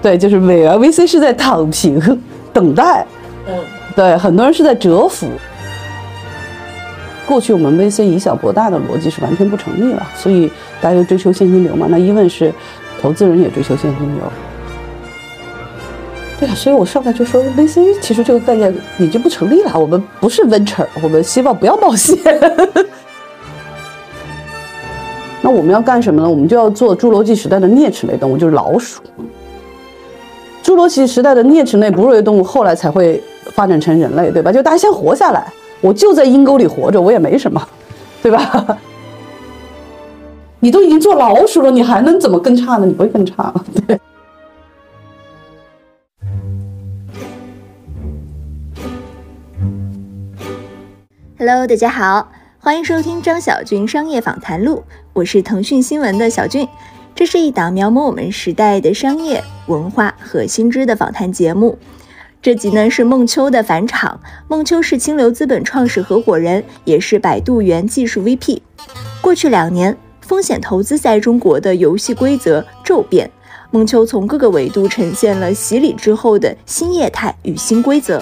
对，就是美元 VC 是在躺平等待，对，很多人是在蛰伏。过去我们 VC 以小博大的逻辑是完全不成立了，所以大家就追求现金流嘛。那一问是，投资人也追求现金流。对啊，所以我上来就说 VC 其实这个概念已经不成立了，我们不是 venture， 我们希望不要冒险。那我们要干什么呢？我们就要做侏罗纪时代的啮齿类动物，就是老鼠。侏罗纪时代的啮齿类哺乳类动物后来才会发展成人类，对吧？就大家先活下来，我就在阴沟里活着，我也没什么，对吧？你都已经做老鼠了，你还能怎么更差呢？你不会更差了，对。 Hello， 大家好，欢迎收听张小俊商业访谈录，我是腾讯新闻的小俊。这是一档描摹我们时代的商业文化和新知的访谈节目。这集呢是孟秋的返场，孟秋是清流资本创始合伙人，也是百度源技术 VP。过去2年，风险投资在中国的游戏规则骤变，孟秋从各个维度呈现了洗礼之后的新业态与新规则。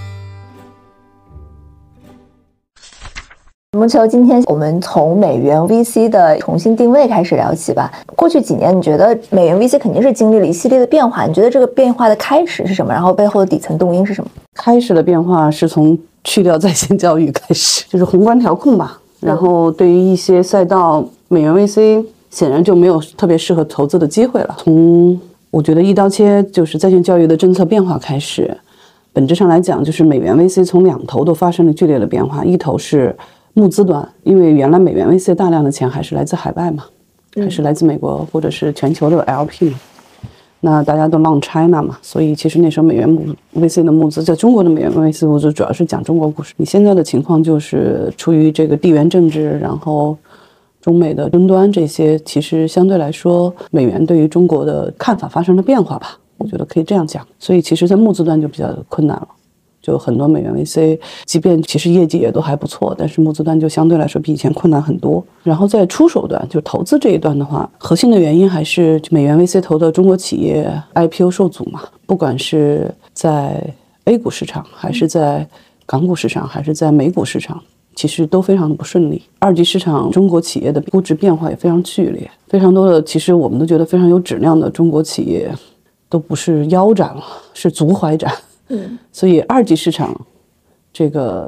孟秋，今天我们从美元 VC 的重新定位开始聊起吧。过去几年，你觉得美元 VC 肯定是经历了一系列的变化，你觉得这个变化的开始是什么？然后背后的底层动因是什么？ 开始的变化是从去掉在线教育开始，就是宏观调控吧。然后对于一些赛道，美元 VC 显然就没有特别适合投资的机会了。从我觉得一刀切，就是在线教育的政策变化开始，本质上来讲，就是美元 VC 从2头都发生了剧烈的变化。一头是募资端，因为原来美元 VC 大量的钱还是来自海外嘛，还是来自美国或者是全球的 LP 嘛，那大家都 Long China 嘛，所以其实那时候美元 VC 的募资，在中国的美元 VC 募资主要是讲中国故事。你现在的情况就是出于这个地缘政治，然后中美的争端这些，其实相对来说美元对于中国的看法发生了变化吧，我觉得可以这样讲。所以其实在募资端就比较困难了，就很多美元 VC 即便其实业绩也都还不错，但是募资端就相对来说比以前困难很多。然后在出手端，就投资这一端的话，核心的原因还是美元 VC 投的中国企业 IPO 受阻嘛，不管是在 A 股市场还是在港股市场还是在美股市场，其实都非常的不顺利。二级市场中国企业的估值变化也非常剧烈，非常多的其实我们都觉得非常有质量的中国企业都不是腰斩了，是足踝斩。所以二级市场这个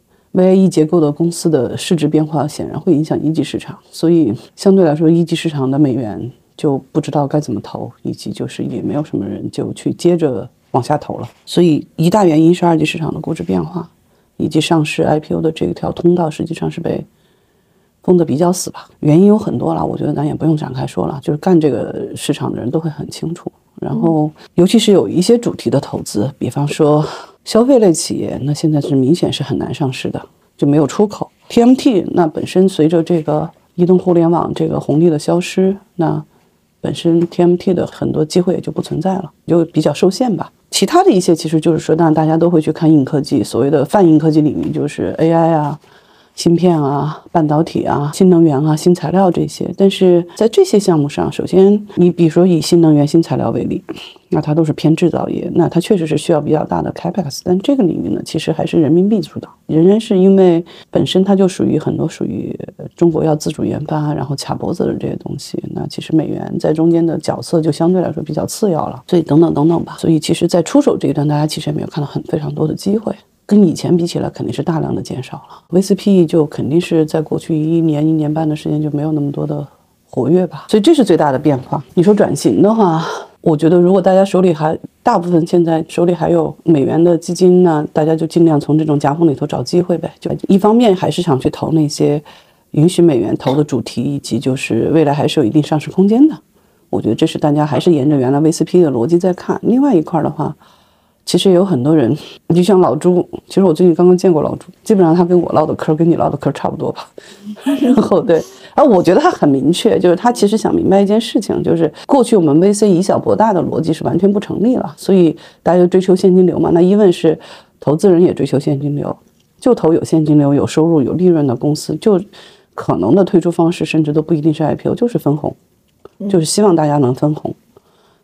VIE 结构的公司的市值变化显然会影响一级市场，所以相对来说一级市场的美元就不知道该怎么投，以及就是也没有什么人就去接着往下投了。所以一大原因是二级市场的估值变化，以及上市 IPO 的这条通道实际上是被封得比较死吧。原因有很多了，我觉得咱也不用展开说了，就是干这个市场的人都会很清楚。然后尤其是有一些主题的投资，比方说消费类企业，那现在是明显是很难上市的，就没有出口。 TMT 那本身随着这个移动互联网这个红利的消失，那本身 TMT 的很多机会也就不存在了，就比较受限吧。其他的一些其实就是说，当然大家都会去看硬科技，所谓的泛硬科技领域就是 AI 啊、芯片啊、半导体啊、新能源啊、新材料这些。但是在这些项目上，首先你比如说以新能源、新材料为例，那它都是偏制造业，那它确实是需要比较大的 capex， 但这个领域呢，其实还是人民币主导。仍然是因为本身它就属于很多属于中国要自主研发，然后卡脖子的这些东西，那其实美元在中间的角色就相对来说比较次要了，所以等等等等吧。所以其实在出手这一端，大家其实也没有看到非常多的机会。跟以前比起来肯定是大量的减少了， VCPE 就肯定是在过去1年1年半的时间就没有那么多的活跃吧，所以这是最大的变化。你说转型的话，我觉得如果大家手里还大部分现在手里还有美元的基金呢，大家就尽量从这种夹缝里头找机会呗。就一方面还是想去投那些允许美元投的主题，以及就是未来还是有一定上市空间的，我觉得这是大家还是沿着原来 VCPE 的逻辑在看。另外一块的话，其实也有很多人，就像老朱，其实我最近刚刚见过老朱，基本上他跟我唠的嗑跟你唠的嗑差不多吧。然后对，我觉得他很明确，就是他其实想明白一件事情，就是过去我们 VC 以小博大的逻辑是完全不成立了，所以大家就追求现金流嘛。那一问是投资人也追求现金流，就投有现金流、有收入、有利润的公司，就可能的退出方式甚至都不一定是 IPO， 就是分红，就是希望大家能分红。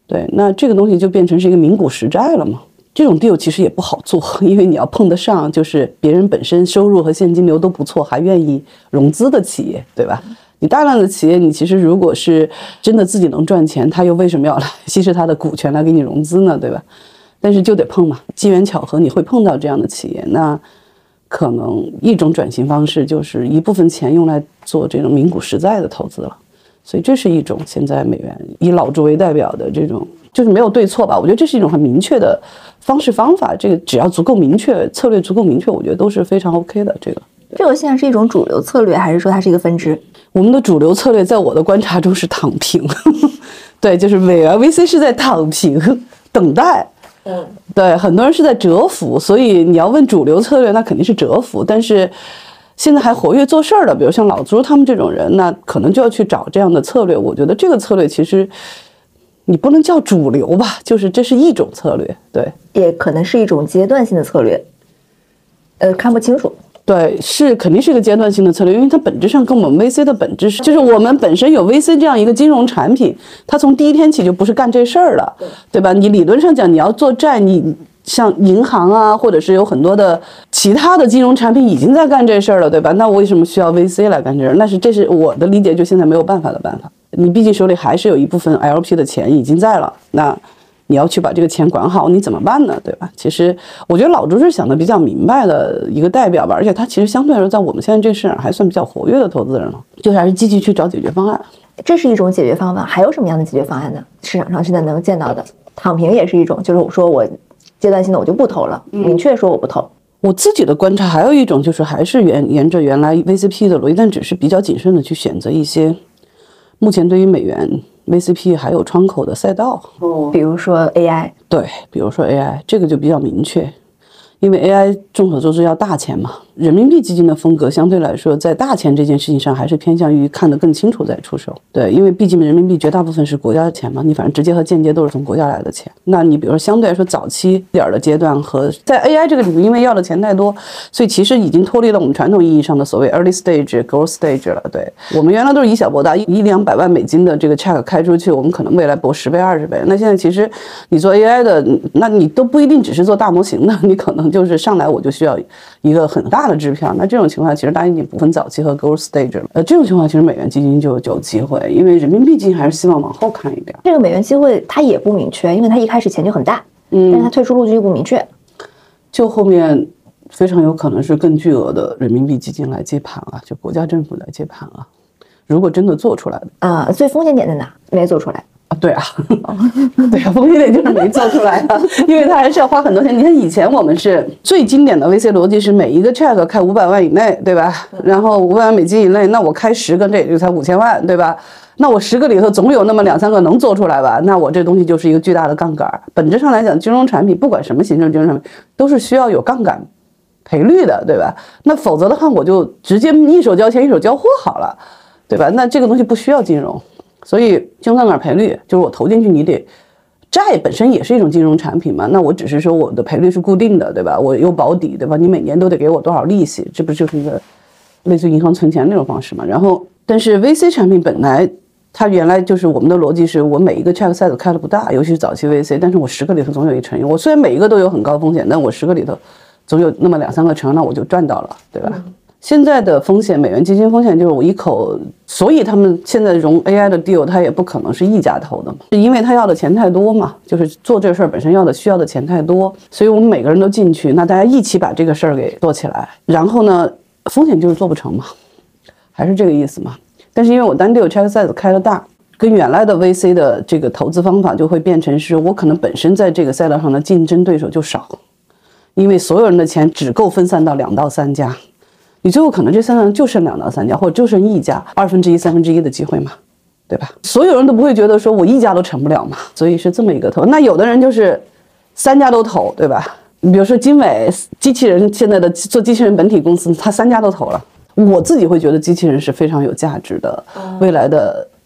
对，那这个东西就变成是一个名股实债了嘛。这种 deal 其实也不好做，因为你要碰得上就是别人本身收入和现金流都不错，还愿意融资的企业，对吧？你大量的企业，你其实如果是真的自己能赚钱，他又为什么要来稀释他的股权来给你融资呢，对吧？但是就得碰嘛，机缘巧合你会碰到这样的企业，那可能一种转型方式就是一部分钱用来做这种名股实债的投资了。所以这是一种现在美元以老朱为代表的这种，就是没有对错吧，我觉得这是一种很明确的方式方法，这个只要足够明确，策略足够明确，我觉得都是非常 OK 的。 这个现在是一种主流策略，还是说它是一个分支？ 我们的主流策略在我的观察中是躺平对，就是美元 VC 是在躺平等待，对，很多人是在蛰伏，所以你要问主流策略，那肯定是蛰伏，但是现在还活跃做事儿的，比如像老朱他们这种人，那可能就要去找这样的策略。我觉得这个策略其实你不能叫主流吧，就是这是一种策略，对， 也可能是一种阶段性的策略，看不清楚。 对，肯定是一个阶段性的策略，因为它本质上跟我们 VC 的本质是，就是我们本身有 VC 这样一个金融产品，它从第一天起就不是干这事儿了，对吧？你理论上讲，你要做债，你像银行啊，或者是有很多的其他的金融产品已经在干这事儿了，对吧？那为什么需要 VC 来干这事儿？这是我的理解，就现在没有办法的办法。你毕竟手里还是有一部分 LP 的钱已经在了，那你要去把这个钱管好，你怎么办呢？对吧？其实我觉得老朱是想的比较明白的一个代表吧，而且他其实相对来说在我们现在这个市场还算比较活跃的投资人了，就是还是积极去找解决方案。 这是一种解决方案，还有什么样的解决方案呢？市场上现在能见到的，躺平也是一种，就是我说我阶段性的我就不投了，明确说我不投。 我自己的观察还有一种就是还是沿着原来 VCP 的逻辑，但只是比较谨慎的去选择一些目前对于美元 VCP 还有窗口的赛道， 比如说 AI， 对，比如说 AI， 这个就比较明确，因为 AI 众所周知要大钱嘛，人民币基金的风格相对来说在大钱这件事情上还是偏向于看得更清楚再出手，对，因为毕竟人民币绝大部分是国家的钱嘛，你反正直接和间接都是从国家来的钱，那你比如说相对来说早期点的阶段和在 AI 这个领域，因为要的钱太多，所以其实已经脱离了我们传统意义上的所谓 early stage、growth stage 了。对，我们原来都是以小博大，100-200万美金的这个 check 开出去，我们可能未来博10倍、20倍。那现在其实你做 AI 的，那你都不一定只是做大模型的，你可能就是上来我就需要一个很大的支票。那这种情况其实大家已经不分早期和 growth stage 了。这种情况其实美元基金就有机会，因为人民币基金还是希望往后看一点。 这个美元机会它也不明确，因为它一开始钱就很大，但是它退出路径又不明确， 就后面非常有可能是更巨额的人民币基金来接盘啊，就国家政府来接盘啊。如果真的做出来的所以风险点在哪？没做出来。 对啊，对啊，风险点就是没做出来啊，因为他还是要花很多钱。你看以前我们是最经典的 VC 逻辑是每一个 check 开500万以内，对吧？然后500万美金以内，那我开10个，这也就才5000万，对吧？那我10个里头总有那么2-3个能做出来吧？那我这东西就是一个巨大的杠杆。本质上来讲，金融产品不管什么形式金融产品，都是需要有杠杆赔率的，对吧？那否则的话，我就直接一手交钱一手交货好了，对吧？那这个东西不需要金融。所以金融杠杆赔率就是我投进去，你得债本身也是一种金融产品嘛，那我只是说我的赔率是固定的，对吧？我有保底，对吧？你每年都得给我多少利息，这不就是一个类似于银行存钱那种方式嘛？然后但是 VC 产品本来它原来就是我们的逻辑是我每一个 check size 开的不大，尤其是早期 VC， 但是我10个里头总有一成，我虽然每一个都有很高风险，但我10个里头总有那么2-3个成，那我就赚到了，对吧？现在的风险，美元基金风险就是我一口，所以他们现在融 AI 的 deal， 它也不可能是一家投的嘛，是因为他要的钱太多嘛，就是做这事儿本身需要的钱太多，所以我们每个人都进去，那大家一起把这个事儿给做起来，然后呢，风险就是做不成嘛，还是这个意思嘛。但是因为我单 deal check size 开的大，跟原来的 VC 的这个投资方法就会变成是我可能本身在这个赛道上的竞争对手就少，因为所有人的钱只够分散到2到3家。你最后可能这3家就剩2到3家，或者就剩1家，1/2、1/3的机会嘛，对吧？所有人都不会觉得说我1家都成不了嘛，所以是这么一个投。那有的人就是3家都投，对吧？你比如说经纬机器人现在的做机器人本体公司，他3家都投了。我自己会觉得机器人是非常有价值的，未来的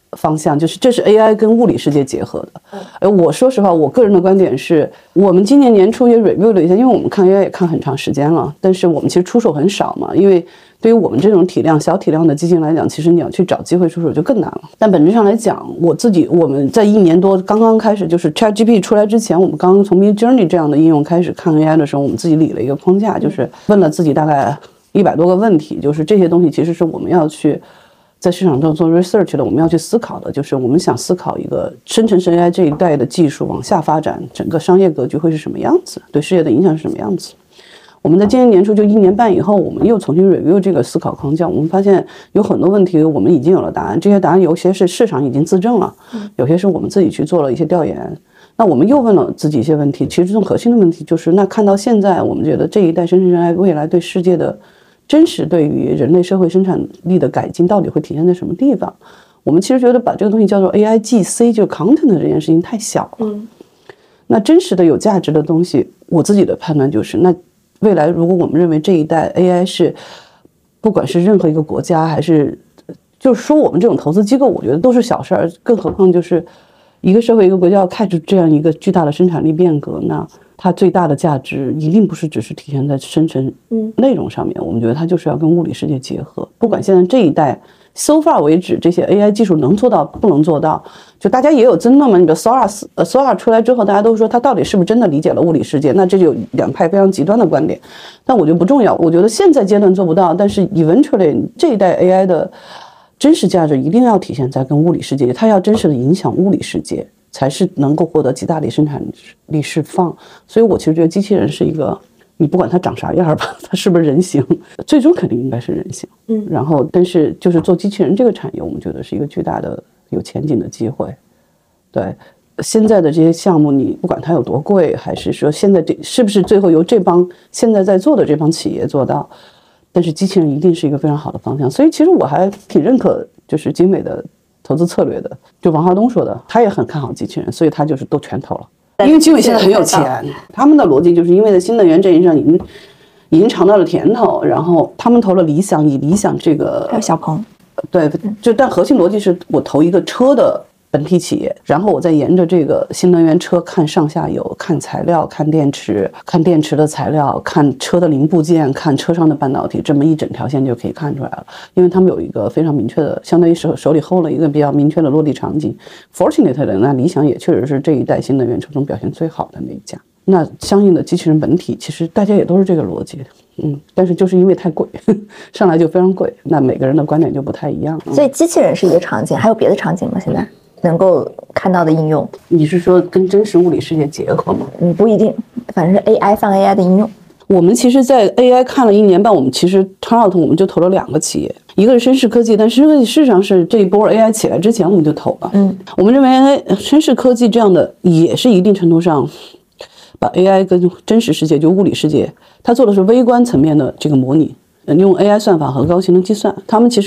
方向，就是这是 AI 跟物理世界结合的。我说实话，我个人的观点是，我们今年年初也 review 了一下，因为我们看 AI 也看很长时间了，但是我们其实出手很少嘛，因为对于我们这种小体量的基金来讲，其实你要去找机会出手就更难了。但本质上来讲，我们在1年多刚刚开始，就是 ChatGPT 出来之前，我们刚刚从 Midjourney 这样的应用开始看 AI 的时候，我们自己理了一个框架，就是问了自己大概100多个问题，就是这些东西其实是我们要去在市场上做 research 的，我们要去思考的，就是我们想思考一个生成式 AI 这一代的技术往下发展，整个商业格局会是什么样子，对世界的影响是什么样子。我们在今年年初就1年半以后，我们又重新 review 这个思考框架，我们发现有很多问题我们已经有了答案，这些答案有些是市场已经自证了，有些是我们自己去做了一些调研。那我们又问了自己一些问题，其实这种核心的问题就是，那看到现在，我们觉得这一代生成式 AI 未来对世界的真实对于人类社会生产力的改进到底会体现在什么地方？我们其实觉得把这个东西叫做 AIGC， 就是 content 的这件事情太小了。那真实的有价值的东西，我自己的判断就是，那未来如果我们认为这一代 AI 是，不管是任何一个国家，还是就是说我们这种投资机构，我觉得都是小事儿，更何况就是一个社会一个国家要开始这样一个巨大的生产力变革，那它最大的价值一定不是只是体现在生成内容上面，我们觉得它就是要跟物理世界结合。不管现在这一代 so far 为止，这些 AI 技术能做到不能做到，就大家也有争论嘛。你的 Sora 出来之后，大家都说它到底是不是真的理解了物理世界？那这就有2派非常极端的观点，但我觉得不重要。我觉得现在阶段做不到，但是 eventually 这一代 AI 的真实价值一定要体现在跟物理世界，它要真实的影响物理世界，才是能够获得极大的生产力释放。所以我其实觉得机器人是一个，你不管它长啥样吧，它是不是人形，最终肯定应该是人形。然后但是就是做机器人这个产业，我们觉得是一个巨大的有前景的机会。对，现在的这些项目，你不管它有多贵，还是说现在是不是最后由这帮现在在做的这帮企业做到，但是机器人一定是一个非常好的方向。所以其实我还挺认可就是精美的投资策略的，就王浩东说的，他也很看好机器人，所以他就是都全投了。因为经纬现在很有钱，他们的逻辑就是因为在新能源阵营上已经尝到了甜头，然后他们投了理想，以理想这个还有小鹏， 对，但核心逻辑是我投一个车的本地企业，然后我再沿着这个新能源车看上下游，看材料，看电池的材料，看车的零部件，看车上的半导体，这么一整条线就可以看出来了。因为他们有一个非常明确的，相当于手里hold了一个比较明确的落地场景。Fortunately， 那理想也确实是这一代新能源车中表现最好的那一家。那相应的机器人本体，其实大家也都是这个逻辑，但是就是因为太贵，上来就非常贵，那每个人的观点就不太一样。 所以机器人是一个场景，还有别的场景吗？现在能够看到的应用？ 你是说跟真实物理世界结合吗？ 不一定，反正是 AI 放 AI 的应用。 我们其实在 AI 看了1年半，我们其实 turnout 我们就投了2个企业，一个是绅士科技，但绅士科技事实上是这一波 AI 起来之前我们就投了。我们认为绅士科技这样的也是一定程度上把 AI 跟真实世界就物理世界，它做的是微观层面的这个模拟，用 AI 算法和高性能计算。他们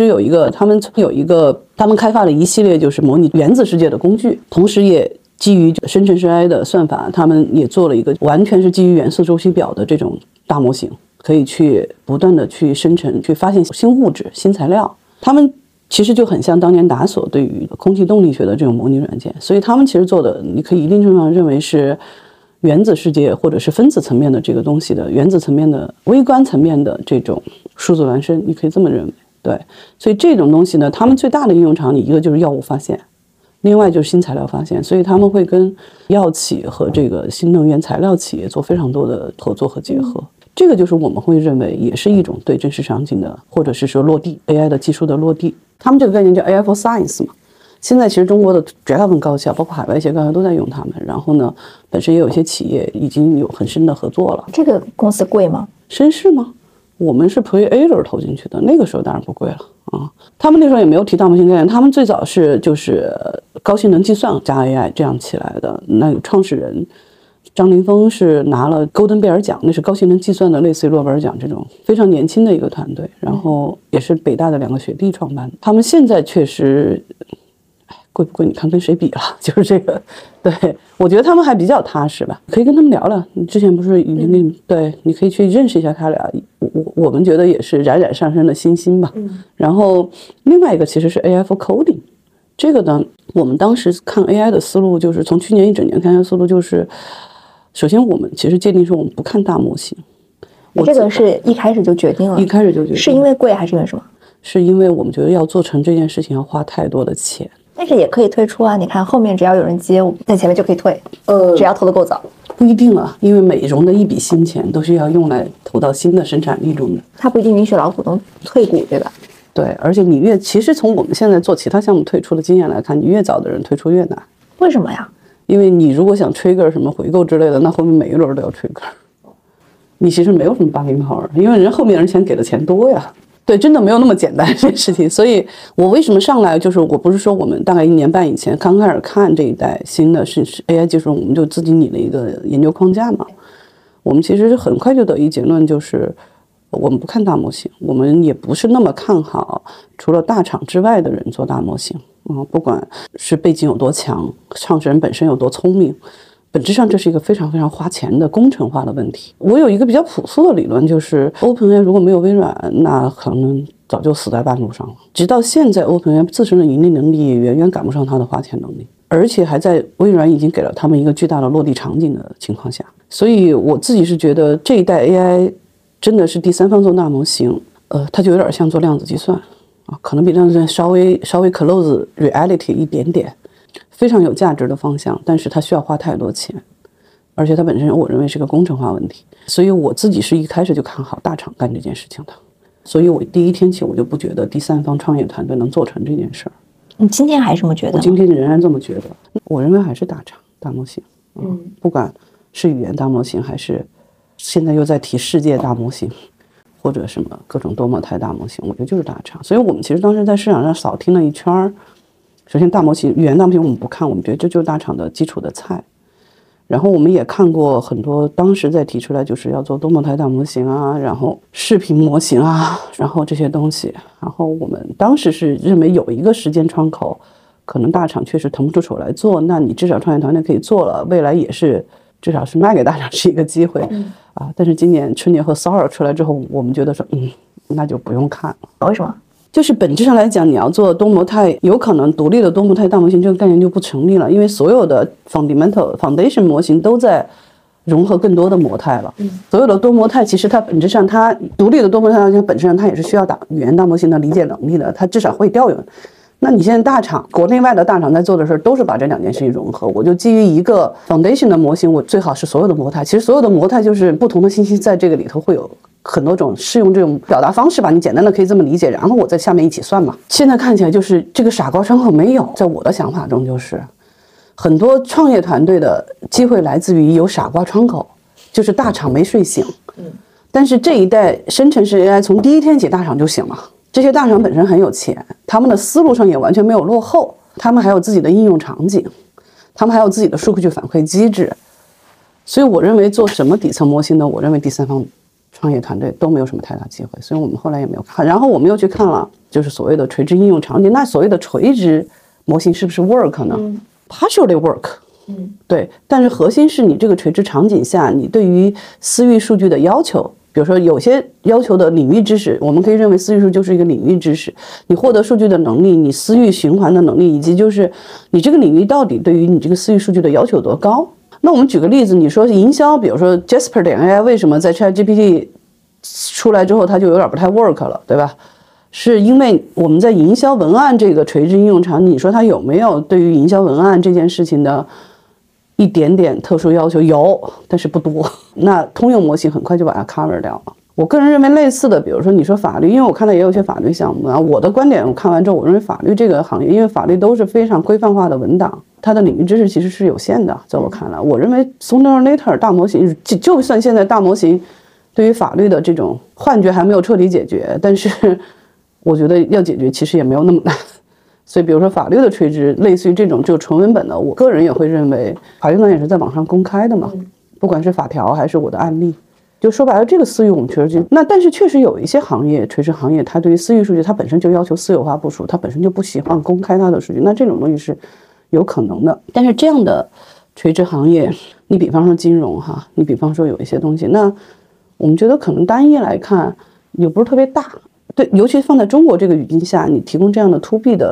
开发了一系列就是模拟原子世界的工具，同时也基于生成式 AI 的算法，他们也做了一个完全是基于元素周期表的这种大模型，可以去不断的去生成，去发现新物质、新材料。他们其实就很像当年达索对于空气动力学的这种模拟软件，所以他们其实做的，你可以一定程度上认为是原子世界或者是分子层面的这个东西的原子层面的微观层面的这种数字孪生，你可以这么认为。对，所以这种东西呢，他们最大的应用场景，一个就是药物发现，另外就是新材料发现，所以他们会跟药企和这个新能源材料企业做非常多的合作和结合。这个就是我们会认为也是一种对真实场景的，或者是说落地 AI 的技术的落地。他们这个概念叫 AI for Science 嘛。现在其实中国的绝大部分高校，包括海外一些高校都在用它们。然后呢，本身也有一些企业已经有很深的合作了。 这个公司贵吗？ 绅士吗？我们是 Pre-A 轮投进去的，那个时候当然不贵了啊。他们那时候也没有提大模型概念，他们最早是就是高性能计算加 AI 这样起来的。那个创始人张林峰是拿了勾登贝尔奖，那是高性能计算的类似于诺贝尔奖这种非常年轻的一个团队，然后也是北大的2个学弟创办的。他们现在确实贵不贵你看跟谁比了，就是这个。对，我觉得他们还比较踏实吧，可以跟他们聊聊。你之前不是已经跟你对，你可以去认识一下他俩。我们觉得也是冉冉上升的新星吧。然后另外一个其实是 AI for coding， 这个呢，我们当时看 AI 的思路就是从去年一整年看 AI 的思路就是，首先我们其实界定说我们不看大模型。 这个是一开始就决定了？ 一开始就决定。 是因为贵还是因为什么？ 是因为我们觉得要做成这件事情要花太多的钱。 但是也可以退出啊！你看后面只要有人接，我在前面就可以退。只要投得够早。 不一定了，因为每融的一笔新钱都是要用来投到新的生产力中的。 它不一定允许老股东退股，对吧？ 对，而且你其实从我们现在做其他项目退出的经验来看，你越早的人退出越难。 为什么呀？ 因为你如果想 trigger 什么回购之类的，那后面每一轮都要 trigger。你其实没有什么bargaining power，因为人后面人钱给的钱多呀。对，真的没有那么简单这件事情。所以我为什么上来就是我不是说我们大概1年半以前刚开始看这一代新的是 AI 技术，我们就自己拟了一个研究框架嘛。我们其实很快就得一结论，就是我们不看大模型，我们也不是那么看好除了大厂之外的人做大模型。不管是背景有多强，创始人本身有多聪明，本质上这是一个非常非常花钱的工程化的问题。我有一个比较朴素的理论，就是 OpenAI 如果没有微软，那可能早就死在半路上了。直到现在 OpenAI 自身的盈利能力也远远赶不上它的花钱能力，而且还在微软已经给了他们一个巨大的落地场景的情况下。所以我自己是觉得这一代 AI 真的是第三方做大模型，它就有点像做量子计算可能比量子计算稍微 close reality 一点点，非常有价值的方向，但是它需要花太多钱，而且它本身我认为是个工程化问题。所以我自己是一开始就看好大厂干这件事情的，所以我第一天起我就不觉得第三方创业团队能做成这件事儿。 你今天还这么觉得吗？ 我今天仍然这么觉得。我认为还是大厂大模型，不管是语言大模型，还是现在又在提世界大模型，或者什么各种多模态大模型，我觉得就是大厂。所以我们其实当时在市场上扫听了一圈，首先大模型语言大模型我们不看，我们觉得这就是大厂的基础的菜。然后我们也看过很多当时在提出来就是要做多模态大模型啊，然后视频模型啊，然后这些东西。然后我们当时是认为有一个时间窗口，可能大厂确实腾不出手来做，那你至少创业团队可以做了，未来也是至少是卖给大厂是一个机会但是今年春节和 Sora 出来之后，我们觉得说那就不用看了。 为什么？ 就是本质上来讲，你要做多模态，有可能独立的多模态大模型这个概念就不成立了，因为所有的 foundation 模型都在融合更多的模态了。所有的多模态其实它本质上，它独立的多模态大模型本质上它也是需要语言大模型的理解能力的，它至少会调用。那你现在大厂国内外的大厂在做的事都是把这两件事情融合，我就基于一个 foundation 的模型，我最好是所有的模态，其实所有的模态就是不同的信息在这个里头会有很多种适用这种表达方式吧，你简单的可以这么理解，然后我在下面一起算嘛。现在看起来就是这个傻瓜窗口没有，在我的想法中就是很多创业团队的机会来自于有傻瓜窗口，就是大厂没睡醒。但是这一代生成式 AI 从第一天起大厂就醒了，这些大厂本身很有钱，他们的思路上也完全没有落后，他们还有自己的应用场景，他们还有自己的数据反馈机制。所以我认为做什么底层模型的，我认为第三方创业团队都没有什么太大机会，所以我们后来也没有看。然后我们又去看了就是所谓的垂直应用场景，那所谓的垂直模型是不是 work 呢？partially work，对，但是核心是你这个垂直场景下，你对于私域数据的要求，比如说有些要求的领域知识，我们可以认为私域数据就是一个领域知识，你获得数据的能力，你私域循环的能力，以及就是你这个领域到底对于你这个私域数据的要求有多高。那我们举个例子，你说营销，比如说 Jasper.ai 为什么在 ChatGPT 出来之后它就有点不太 work 了，对吧？是因为我们在营销文案这个垂直应用场景，你说它有没有对于营销文案这件事情的一点点特殊要求？有，但是不多。那通用模型很快就把它 cover 掉了。我个人认为类似的，比如说你说法律，因为我看到也有些法律项目啊，我的观点我看完之后，我认为法律这个行业，因为法律都是非常规范化的文档，它的领域知识其实是有限的。在我看来，我认为 sooner or later 大模型，就算现在大模型对于法律的这种幻觉还没有彻底解决，但是我觉得要解决其实也没有那么难。所以比如说法律的垂直，类似于这种就纯文本的，我个人也会认为法律文档也是在网上公开的嘛，不管是法条还是我的案例。就说白了，这个私域我们确实但是确实有一些行业，垂直行业，它对于私域数据，它本身就要求私有化部署，它本身就不喜欢公开它的数据，那这种东西是有可能的。但是这样的垂直行业，你比方说金融哈，你比方说有一些东西，那我们觉得可能单一来看也不是特别大。对，尤其放在中国这个语境下，你提供这样的 to B 的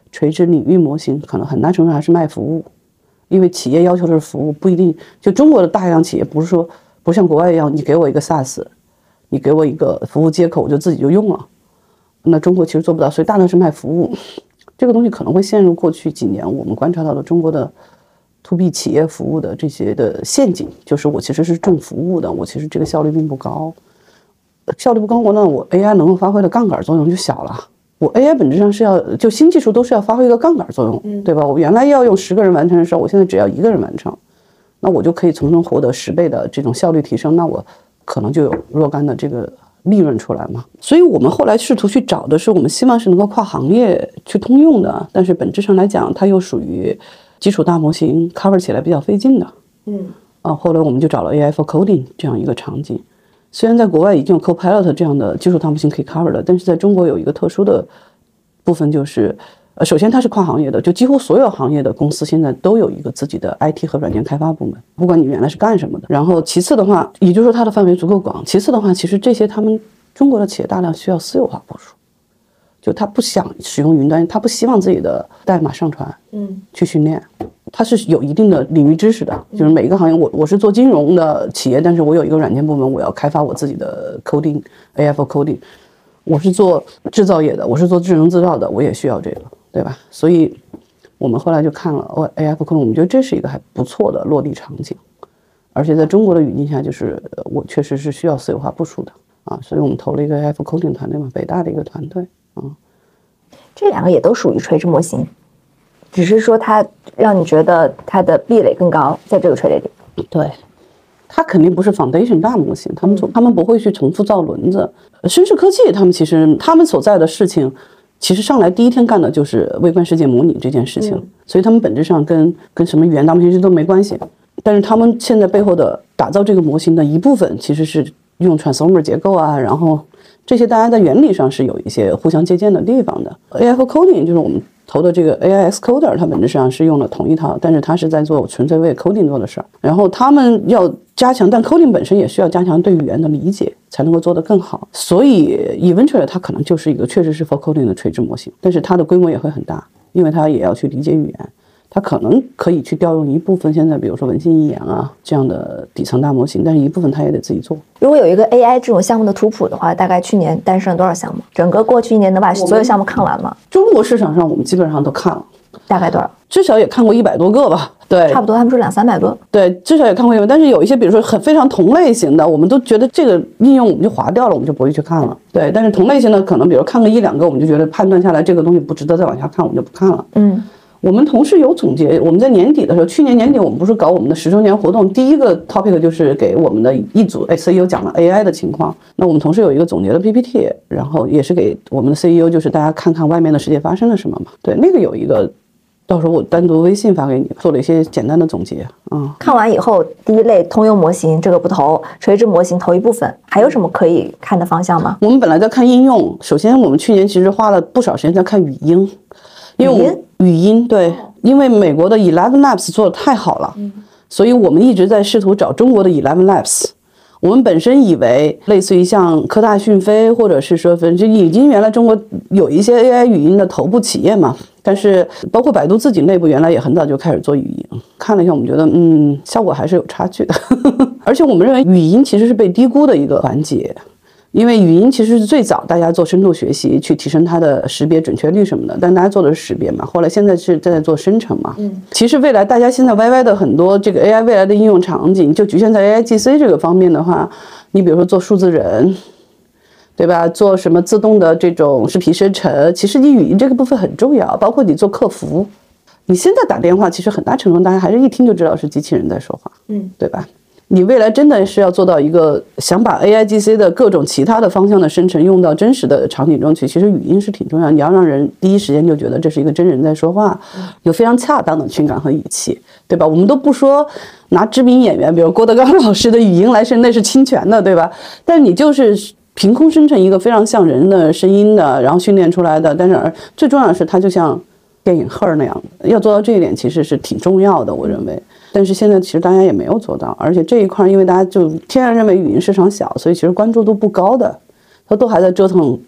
垂直领域模型可能很大程度还是卖服务，因为企业要求的是服务，不一定就中国的大量企业不是说不像国外一样，你给我一个 SaaS， 你给我一个服务接口，我就自己就用了。那中国其实做不到，所以大量是卖服务。这个东西可能会陷入过去几年我们观察到的中国的 to B 企业服务的这些的陷阱，就是我其实是重服务的，我其实这个效率并不高，效率不高，那我 AI 能够发挥的杠杆作用就小了。我 AI 本质上是要就新技术都是要发挥一个杠杆作用，对吧？我原来要用10个人完成的事，我现在只要1个人完成，那我就可以从中获得10倍的这种效率提升，那我可能就有若干的这个利润出来嘛。所以我们后来试图去找的是，我们希望是能够跨行业去通用的，但是本质上来讲，它又属于基础大模型 cover 起来比较费劲的。后来我们就找了 AI for coding 这样一个场景。虽然在国外已经有 Copilot 这样的基础大模型可以 cover 的，但是在中国有一个特殊的部分，就是首先它是跨行业的，就几乎所有行业的公司现在都有一个自己的 IT 和软件开发部门，不管你原来是干什么的。然后其次的话，也就是说它的范围足够广。其次的话，其实这些他们中国的企业大量需要私有化部署，就他不想使用云端，他不希望自己的代码上传，去训练。它是有一定的领域知识的，就是每一个行业，我是做金融的企业，但是我有一个软件部门，我要开发我自己的 coding AI for coding。我是做制造业的，我是做智能制造的，我也需要这个，对吧？所以我们后来就看了AI for coding，我们觉得这是一个还不错的落地场景，而且在中国的语境下，就是我确实是需要私有化部署的啊，所以我们投了一个 AI for coding 团队嘛，北大的一个团队啊。 这两个也都属于垂直模型。只是说它让你觉得它的壁垒更高，在这个垂类里。 对，它肯定不是 foundation 大模型，他们不会去重复造轮子。深世科技他们其实他们所在的事情，其实上来第一天干的就是微观世界模拟这件事情，所以他们本质上跟什么语言大模型都没关系。但是他们现在背后的打造这个模型的一部分，其实是用 transformer 结构啊，然后这些大家在原理上是有一些互相借鉴的地方的。AI for coding 就是我们投的这个 AI Xcoder， 它本质上是用了同一套，但是它是在做纯粹为 coding 做的事儿。然后他们要加强，但 coding 本身也需要加强对语言的理解，才能够做得更好。所以 eventually 它可能就是一个确实是 for coding 的垂直模型，但是它的规模也会很大，因为它也要去理解语言。它可能可以去调用一部分现在比如说文心一言啊这样的底层大模型，但是一部分它也得自己做。 如果有一个 AI 这种项目的图谱的话，大概去年诞生了多少项目？整个过去1年能把所有项目看完吗？ 中国市场上我们基本上都看了， 大概多少？ 至少也看过100多个吧。对， 差不多，他们说200-300个。 对，至少也看过100，但是有一些比如说非常同类型的，我们都觉得这个应用我们就划掉了，我们就不会去看了。对，但是同类型的可能比如看个1-2个，我们就觉得判断下来这个东西不值得再往下看，我们就不看了。我们同事有总结，我们在年底的时候，去年年底我们不是搞我们的10周年活动，第一个 topic 就是给我们的一组 CEO 讲了 AI 的情况。那我们同事有一个总结的 PPT， 然后也是给我们的 CEO， 就是大家看看外面的世界发生了什么嘛。对，那个有一个，到时候我单独微信发给你，做了一些简单的总结啊。 看完以后，第一类通用模型这个不投，垂直模型投一部分，还有什么可以看的方向吗？ 我们本来在看应用，首先我们去年其实花了不少时间在看语音。因为我们语音对，因为美国的 Eleven Labs 做的太好了，所以我们一直在试图找中国的 Eleven Labs。我们本身以为类似于像科大讯飞，或者是说就已经原来中国有一些 AI 语音的头部企业嘛，但是包括百度自己内部原来也很早就开始做语音，看了一下我们觉得效果还是有差距的而且我们认为语音其实是被低估的一个环节。因为语音其实是最早大家做深度学习去提升它的识别准确率什么的，但大家做的是识别嘛，后来现在是在做生成嘛。其实未来大家现在 YY 的很多这个 AI 未来的应用场景就局限在 AIGC 这个方面的话，你比如说做数字人，对吧？做什么自动的这种视频生成，其实你语音这个部分很重要，包括你做客服，你现在打电话其实很大程度大家还是一听就知道是机器人在说话，对吧？你未来真的是要做到一个想把 AIGC 的各种其他的方向的生成用到真实的场景中去，其实语音是挺重要，你要让人第一时间就觉得这是一个真人在说话，有非常恰当的情感和语气，对吧？我们都不说拿知名演员比如郭德纲老师的语音来生，那是侵权的，对吧？但你就是凭空生成一个非常像人的声音的，然后训练出来的，但是最重要的是它就像电影 Her 那样，要做到这一点其实是挺重要的，我认为。但是现在其实大家也没有做到，而且这一块因为大家就天然认为语音市场小，所以其实关注度不高的，它都还在折腾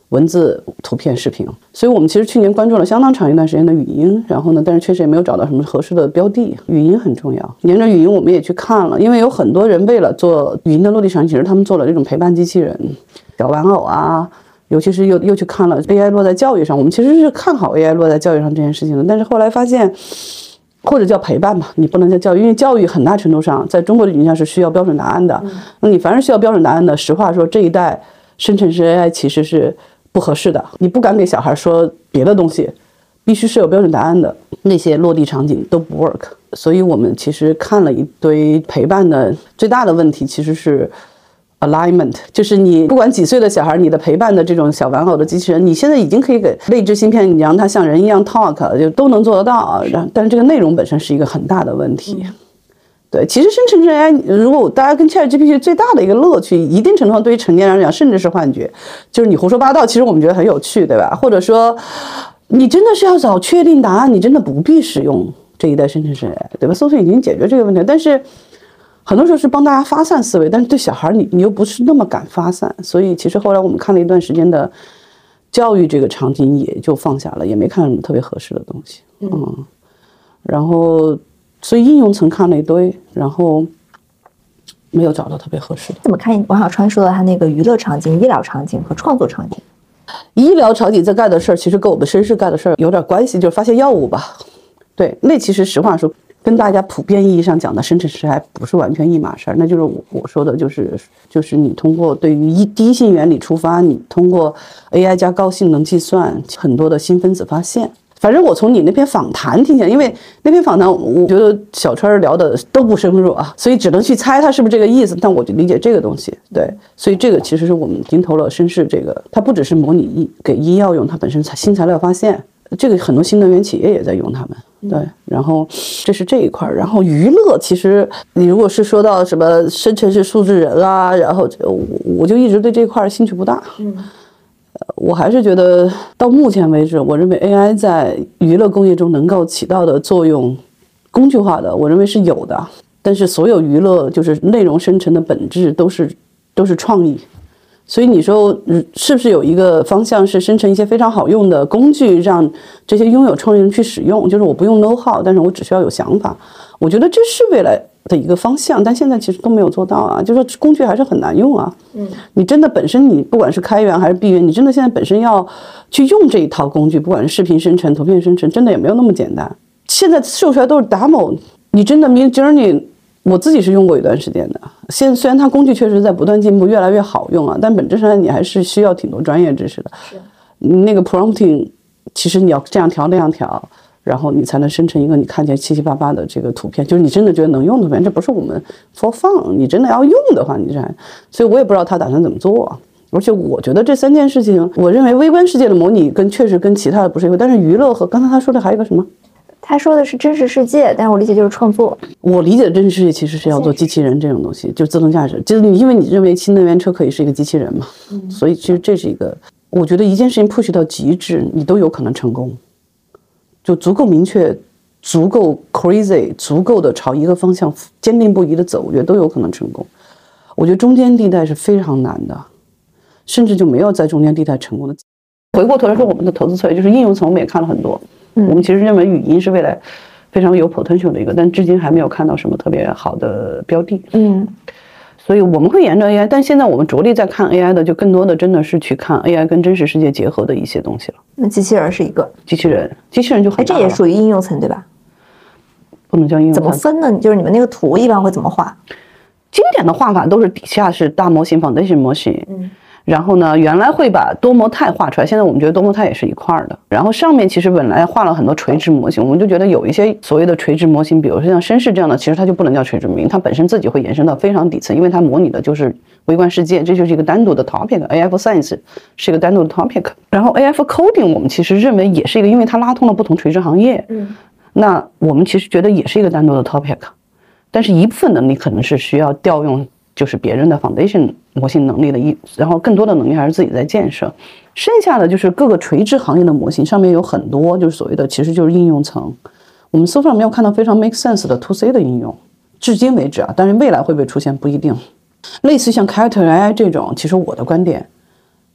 文字、图片、视频。所以我们其实去年关注了相当长一段时间的语音，然后呢，但是确实也没有找到什么合适的标的。语音很重要，沿着语音我们也去看了，因为有很多人为了做语音的落地场景，其实他们做了这种陪伴机器人、小玩偶啊。尤其是又去看了 AI 落在教育上，我们其实是看好 AI 落在教育上这件事情的，但是后来发现，或者叫陪伴吧，你不能叫教育，因为教育很大程度上在中国的语境下是需要标准答案的。那你凡是需要标准答案的，实话说，这一代生成式 AI 其实是不合适的，你不敢给小孩说别的东西，必须是有标准答案的，那些落地场景都不 work。所以我们其实看了一堆陪伴的最大的问题，其实是alignment， 就是你不管几岁的小孩，你的陪伴的这种小玩偶的机器人，你现在已经可以给内置芯片，你让它像人一样 talk， 就都能做得到。但是这个内容本身是一个很大的问题。对，其实生成式 AI， 如果大家跟 ChatGPT 最大的一个乐趣，一定程度上对于成年人来讲，甚至是幻觉，就是你胡说八道，其实我们觉得很有趣，对吧？或者说，你真的是要找确定答案，你真的不必使用这一代生成式 AI， 对吧？搜索引擎解决这个问题，但是很多时候是帮大家发散思维，但是对小孩你又不是那么敢发散，所以其实后来我们看了一段时间的教育这个场景，也就放下了，也没看到什么特别合适的东西。然后所以应用层看了一堆，然后没有找到特别合适的。 怎么看王小川说的他那个娱乐场景、医疗场景和创作场景？ 医疗场景在干的事儿，其实跟我们绅士干的事儿有点关系，就是发现药物吧。对，那其实实话说，跟大家普遍意义上讲的生成式还不是完全一码事儿，那就是我说的，就是你通过对于第一性原理出发，你通过 AI 加高性能计算，很多的新分子发现。反正我从你那篇访谈听起来，因为那篇访谈我觉得小川聊的都不深入啊，所以只能去猜他是不是这个意思，但我就理解这个东西。对，所以这个其实是我们精投了绅士这个，它不只是模拟给医药用，它本身新材料发现，这个很多新能源企业也在用它们。对，然后这是这一块，然后娱乐其实你如果是说到什么生成式数字人啊，然后我就一直对这一块兴趣不大。我还是觉得到目前为止，我认为 AI 在娱乐工业中能够起到的作用，工具化的，我认为是有的。但是所有娱乐就是内容生成的本质都是创意。所以你说是不是有一个方向是生成一些非常好用的工具，让这些拥有创意人去使用？就是我不用 know how， 但是我只需要有想法。我觉得这是未来的一个方向，但现在其实都没有做到啊。就是说工具还是很难用啊。你真的本身你不管是开源还是闭源，你真的现在本身要去用这一套工具，不管是视频生成、图片生成，真的也没有那么简单。现在秀出来都是 demo， 你真的 Midjourney。我自己是用过一段时间的，虽然它工具确实在不断进步，越来越好用啊，但本质上你还是需要挺多专业知识的。那个 prompting， 其实你要这样调那样调，然后你才能生成一个你看起来七七八八的这个图片，就是你真的觉得能用的图片，这不是我们 for fun， 你真的要用的话，你这样，所以我也不知道他打算怎么做。而且我觉得这三件事情，我认为微观世界的模拟确实跟其他的不是一个，但是娱乐和刚才他说的还有一个什么？ 他说的是真实世界，但是我理解就是创作。 我理解的真实世界其实是要做机器人这种东西，就是自动驾驶。就是因为你认为新能源车可以是一个机器人嘛，所以其实这是一个，我觉得一件事情 push 到极致，你都有可能成功，就足够明确、足够 crazy、足够的朝一个方向坚定不移的走，我觉得都有可能成功。我觉得中间地带是非常难的，甚至就没有在中间地带成功的。回过头来说，我们的投资策略就是应用层，我们也看了很多。我们其实认为语音是未来非常有 potential 的一个，但至今还没有看到什么特别好的标的。所以我们会沿着 AI， 但现在我们着力在看 AI 的，就更多的真的是去看 AI 跟真实世界结合的一些东西了。 那机器人是一个机器人就很大了， 这也属于应用层对吧？ 不能叫应用层。 怎么分呢？就是你们那个图一般会怎么画？ 经典的画法都是底下是大模型 foundation 模型。然后呢，原来会把多模态画出来，现在我们觉得多模态也是一块的。然后上面其实本来画了很多垂直模型，我们就觉得有一些所谓的垂直模型，比如说像绅士这样的，其实它就不能叫垂直模型，它本身自己会延伸到非常底层，因为它模拟的就是微观世界，这就是一个单独的 topic。AI for Science 是一个单独的 topic。然后 AI for Coding 我们其实认为也是一个，因为它拉通了不同垂直行业。那我们其实觉得也是一个单独的 topic， 但是一部分能力可能是需要调用。就是别人的 foundation 模型能力的然后更多的能力还是自己在建设，剩下的就是各个垂直行业的模型，上面有很多就是所谓的其实就是应用层。我们so far没有看到非常 make sense 的 to C 的应用，至今为止啊，但是未来会不会出现不一定。类似像 Character AI 这种，其实我的观点，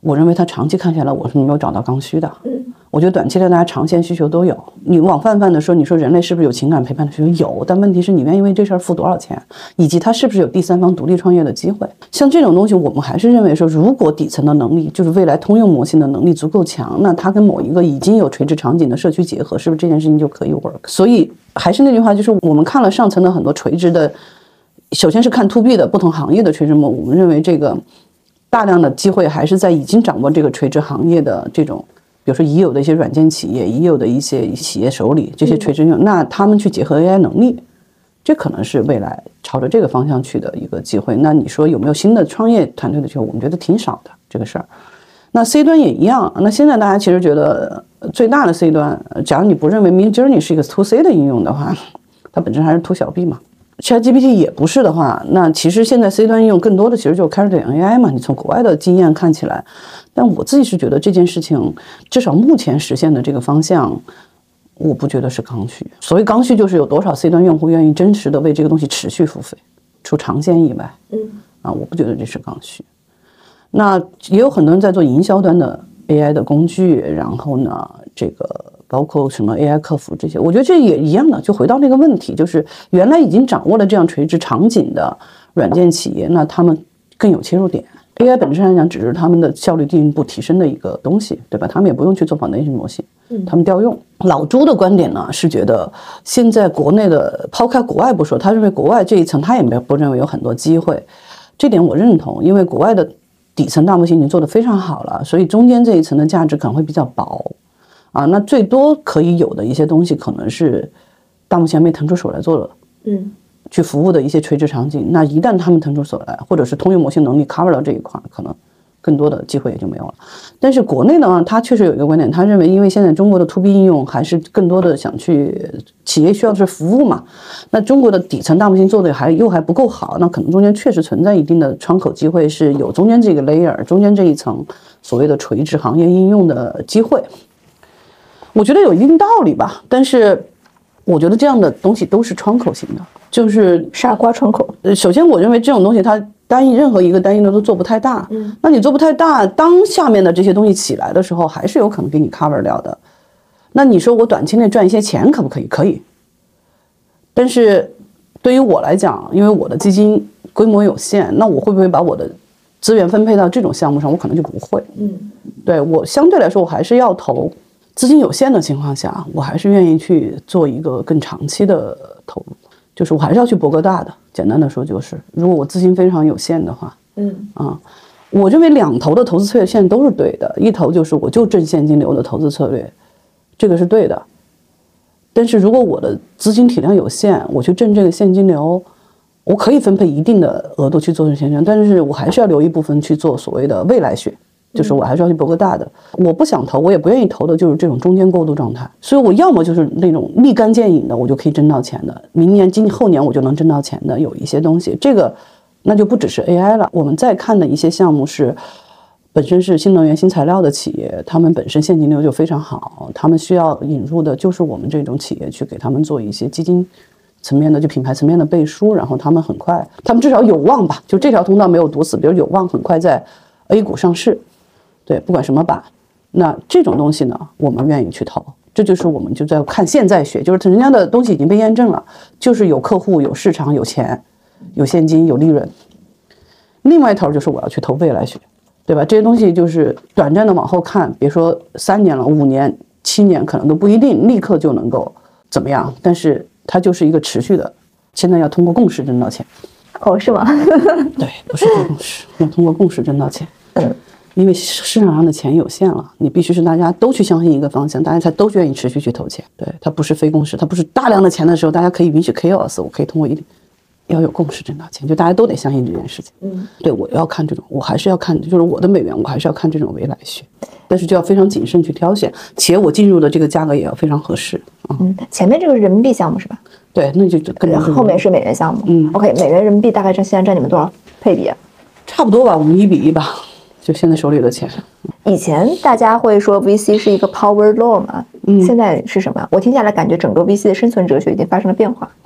我认为它长期看下来我是没有找到刚需的。我觉得短期的大家长线需求都有。你往泛泛的说，你说人类是不是有情感陪伴的需求？有，但问题是你愿意为这事儿付多少钱，以及它是不是有第三方独立创业的机会。像这种东西，我们还是认为说，如果底层的能力，就是未来通用模型的能力足够强，那它跟某一个已经有垂直场景的社区结合，是不是这件事情就可以 work？ 所以还是那句话，就是我们看了上层的很多垂直的，首先是看 to B 的不同行业的垂直模，我们认为这个大量的机会还是在已经掌握这个垂直行业的这种，比如说已有的一些软件企业，已有的一些企业手里这些垂直应用，那他们去结合 AI 能力，这可能是未来朝着这个方向去的一个机会。那你说有没有新的创业团队的机会？我们觉得挺少的这个事儿。那 C 端也一样，那现在大家其实觉得最大的 C 端，假如你不认为 Midjourney 是一个 to C 的应用的话，它本身还是 to 小 B 嘛。ChatGPT 也不是的话，那其实现在 C 端应用更多的其实就是开始点 AI 嘛。你从国外的经验看起来，但我自己是觉得这件事情至少目前实现的这个方向，我不觉得是刚需。所谓刚需就是有多少 C 端用户愿意真实的为这个东西持续付费，除长线以外，我不觉得这是刚需。那也有很多人在做营销端的 AI 的工具，然后呢，这个包括什么 AI 客服这些，我觉得这也一样的，就回到那个问题，就是原来已经掌握了这样垂直场景的软件企业，那他们更有切入点。AI 本质上来讲，只是他们的效率进一步提升的一个东西，对吧？他们也不用去做 foundation 模型，他们调用。老朱的观点呢，是觉得现在国内的抛开国外不说，他认为国外这一层他也不认为有很多机会，这点我认同，因为国外的底层大模型已经做得非常好了，所以中间这一层的价值可能会比较薄啊。那最多可以有的一些东西，可能是大模型还没腾出手来做的，去服务的一些垂直场景。那一旦他们腾出手来，或者是通用模型能力 cover 到这一块，可能更多的机会也就没有了。但是国内呢，他确实有一个观点，他认为因为现在中国的 to B 应用还是更多的想去企业需要的是服务嘛，那中国的底层大模型做的还不够好，那可能中间确实存在一定的窗口机会，是有中间这个 layer 中间这一层所谓的垂直行业应用的机会。我觉得有一定道理吧，但是我觉得这样的东西都是窗口型的，就是傻瓜窗口。 首先我认为这种东西它任何一个单一的都做不太大，那你做不太大，当下面的这些东西起来的时候，还是有可能给你 cover 掉的。那你说我短期内赚一些钱可不可以？可以。但是对于我来讲，因为我的基金规模有限，那我会不会把我的资源分配到这种项目上？我可能就不会。对，我相对来说我还是要投。资金有限的情况下，我还是愿意去做一个更长期的投入，就是我还是要去博个大的。简单的说就是，如果我资金非常有限的话，我认为两头的投资策略现在都是对的。一头就是我就挣现金流的投资策略，这个是对的。但是如果我的资金体量有限，我去挣这个现金流，我可以分配一定的额度去做这些现金流，但是我还是要留一部分去做所谓的未来学。就是我还是要去博个大的，我不想投，我也不愿意投的就是这种中间过渡状态。所以我要么就是那种立竿见影的，我就可以挣到钱的，明年、后年我就能挣到钱的，有一些东西，这个那就不只是 AI 了。我们再看的一些项目是本身是新能源、新材料的企业，他们本身现金流就非常好，他们需要引入的就是我们这种企业去给他们做一些基金层面的、就品牌层面的背书，然后他们很快，他们至少有望吧，就这条通道没有堵死，比如有望很快在 A 股上市。对，不管什么板，那这种东西呢，我们愿意去投。这就是我们就在看现在学，就是人家的东西已经被验证了，就是有客户、有市场、有钱、有现金、有利润。另外一头就是我要去投未来学，对吧？这些东西就是短暂的往后看，别说3年了、5年、7年，可能都不一定立刻就能够怎么样，但是它就是一个持续的。现在要通过共识挣到钱。 哦，是吗？ 对，不是做共识，要通过共识挣到钱。因为市场上的钱有限了，你必须是大家都去相信一个方向，大家才都愿意持续去投钱。对，它不是非共识，它不是大量的钱的时候，大家可以允许 chaos， 我可以通过一定要有共识挣到钱，就大家都得相信这件事情。对，我要看这种，我还是要看，就是我的美元，我还是要看这种未来学，但是就要非常谨慎去挑选，且我进入的这个价格也要非常合适。 前面这个是人民币项目是吧？ 对，那就更后面是美元项目。OK， 美元人民币大概现在占你们多少配比啊？ 差不多吧，我们1比1吧。就现在手里的钱， 以前大家会说 VC 是一个 power law 嘛，现在是什么？我听下来感觉整个 VC 的生存哲学已经发生了变化。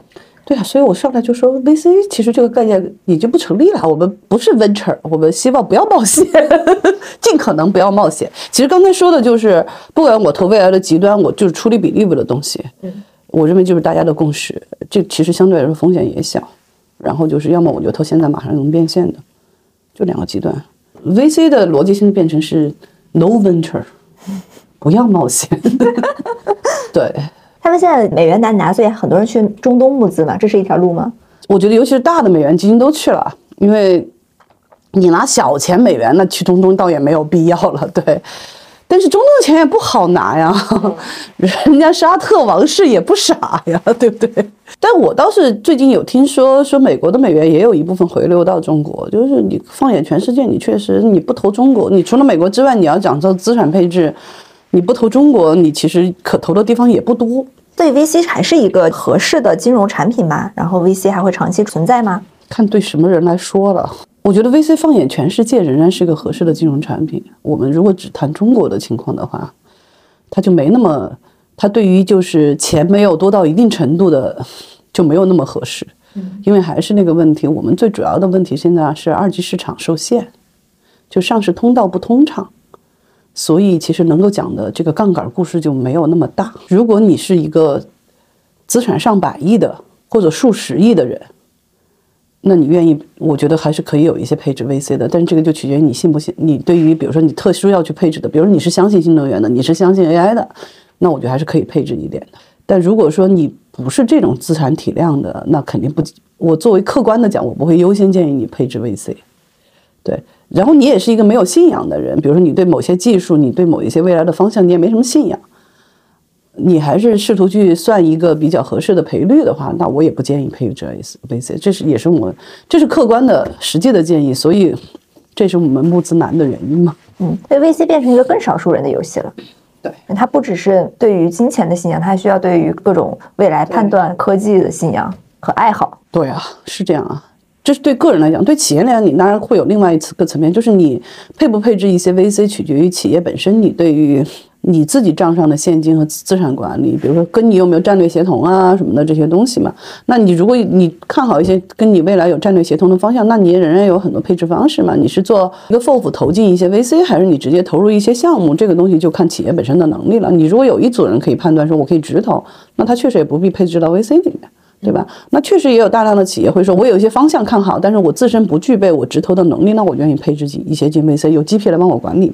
对啊，所以我上来就说 VC 其实这个概念已经不成立了，我们不是 venture， 我们希望不要冒险，尽可能不要冒险。其实刚才说的就是，不管我投未来的极端，我就是出力比 believe 的东西，我认为就是大家的共识，这其实相对来说风险也小。然后就是要么我就投现在马上能变现的，就两个极端。VC 的逻辑现在变成是 no venture， 不要冒险。对。 他们现在美元难拿，所以很多人去中东募资嘛，这是一条路吗？ 我觉得尤其是大的美元基金都去了，因为你拿小钱美元，那去中东倒也没有必要了，对。但是中东的钱也不好拿呀，人家沙特王室也不傻呀，对不对？但我倒是最近有听说美国的美元也有一部分回流到中国，就是你放眼全世界，你确实你不投中国，你除了美国之外，你要讲究资产配置，你不投中国，你其实可投的地方也不多。 对 VC 还是一个合适的金融产品吗？然后 VC 还会长期存在吗？ 看对什么人来说了。我觉得 VC 放眼全世界仍然是一个合适的金融产品。我们如果只谈中国的情况的话，它就没那么，它对于就是钱没有多到一定程度的就没有那么合适。因为还是那个问题，我们最主要的问题现在是二级市场受限，就上市通道不通畅。所以其实能够讲的这个杠杆故事就没有那么大。如果你是一个资产上百亿的或者数十亿的人，那你愿意，我觉得还是可以有一些配置 VC 的，但是这个就取决于你信不信。你对于比如说你特殊要去配置的，比如你是相信新能源的，你是相信 AI 的，那我觉得还是可以配置一点的。但如果说你不是这种资产体量的，那肯定不，我作为客观的讲，我不会优先建议你配置 VC。对。然后你也是一个没有信仰的人，比如说你对某些技术，你对某一些未来的方向你也没什么信仰，你还是试图去算一个比较合适的赔率的话，那我也不建议配置 VC， 这是客观的实际的建议，所以这是我们募资难的原因嘛。 所以 VC 变成一个更少数人的游戏了。 对， 它不只是对于金钱的信仰，它还需要对于各种未来判断科技的信仰和爱好。 对啊，是这样啊。这是对个人来讲，对企业来讲，你当然会有另外一个层面，就是你配不配置一些 VC， 取决于企业本身，你对于你自己账上的现金和资产管理，比如说跟你有没有战略协同啊什么的这些东西嘛。那你如果你看好一些跟你未来有战略协同的方向，那你也仍然有很多配置方式嘛。你是做一个 FOF 投进一些 VC， 还是你直接投入一些项目，这个东西就看企业本身的能力了。你如果有一组人可以判断说我可以直投，那他确实也不必配置到 VC 里面。对吧？那确实也有大量的企业会说，我有一些方向看好，但是我自身不具备我直投的能力，那我愿意配置一些进 VC， 有 GP 来帮我管理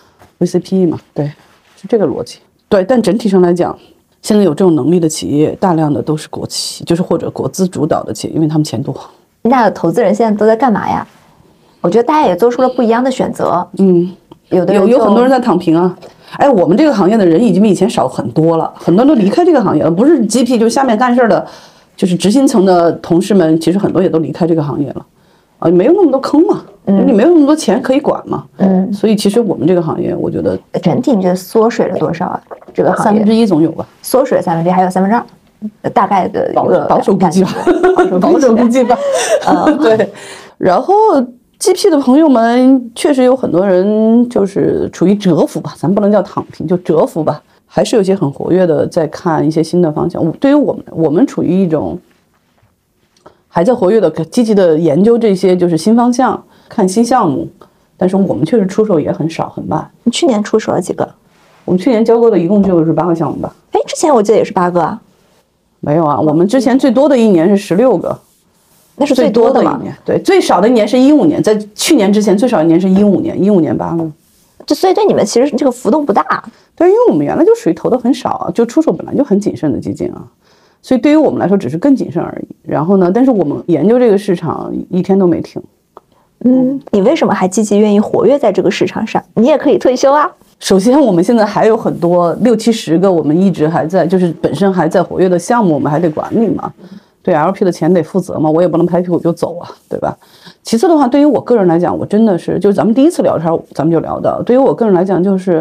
VCPE 嘛，对，是这个逻辑。对，但整体上来讲，现在有这种能力的企业，大量的都是国企，就是或者国资主导的企业，因为他们钱多。 那投资人现在都在干嘛呀？我觉得大家也做出了不一样的选择。有很多人在躺平啊。哎，我们这个行业的人已经比以前少很多了，很多人都离开这个行业了，不是 GP 就下面干事的。就是执行层的同事们，其实很多也都离开这个行业了，没有那么多坑嘛，你没有那么多钱可以管嘛，所以其实我们这个行业，我觉得整体你觉得缩水了多少啊？这个行业 1/3总有吧， 缩水了1/3，还有2/3，大概的一个保守估计吧，保守估计吧，对。然后 GP 的朋友们确实有很多人就是处于蛰伏吧，咱不能叫躺平，就蛰伏吧。还是有些很活跃的在看一些新的方向。对于我们处于一种还在活跃的积极的研究这些就是新方向，看新项目，但是我们确实出手也很少很慢。 你去年出手了几个？ 我们去年交过的一共就是8个项目吧。 之前我记得也是8个啊。 没有啊，我们之前最多的一年是16个， 那是最多的嘛？ 对，最少的一年是15年，在去年之前最少一年是15年，15年8个。 所以对你们其实这个浮动不大。 对，因为我们原来就属于投的很少啊，就出手本来就很谨慎的基金啊，所以对于我们来说只是更谨慎而已。然后呢，但是我们研究这个市场一天都没停。 你为什么还积极愿意活跃在这个市场上？你也可以退休啊。 首先，我们现在还有很多60-70个我们一直还在，就是本身还在活跃的项目，我们还得管理嘛。对 LP 的钱得负责嘛，我也不能拍屁股就走啊，对吧？其次的话，对于我个人来讲，我真的是，就是咱们第一次聊天，咱们就聊到，对于我个人来讲，就是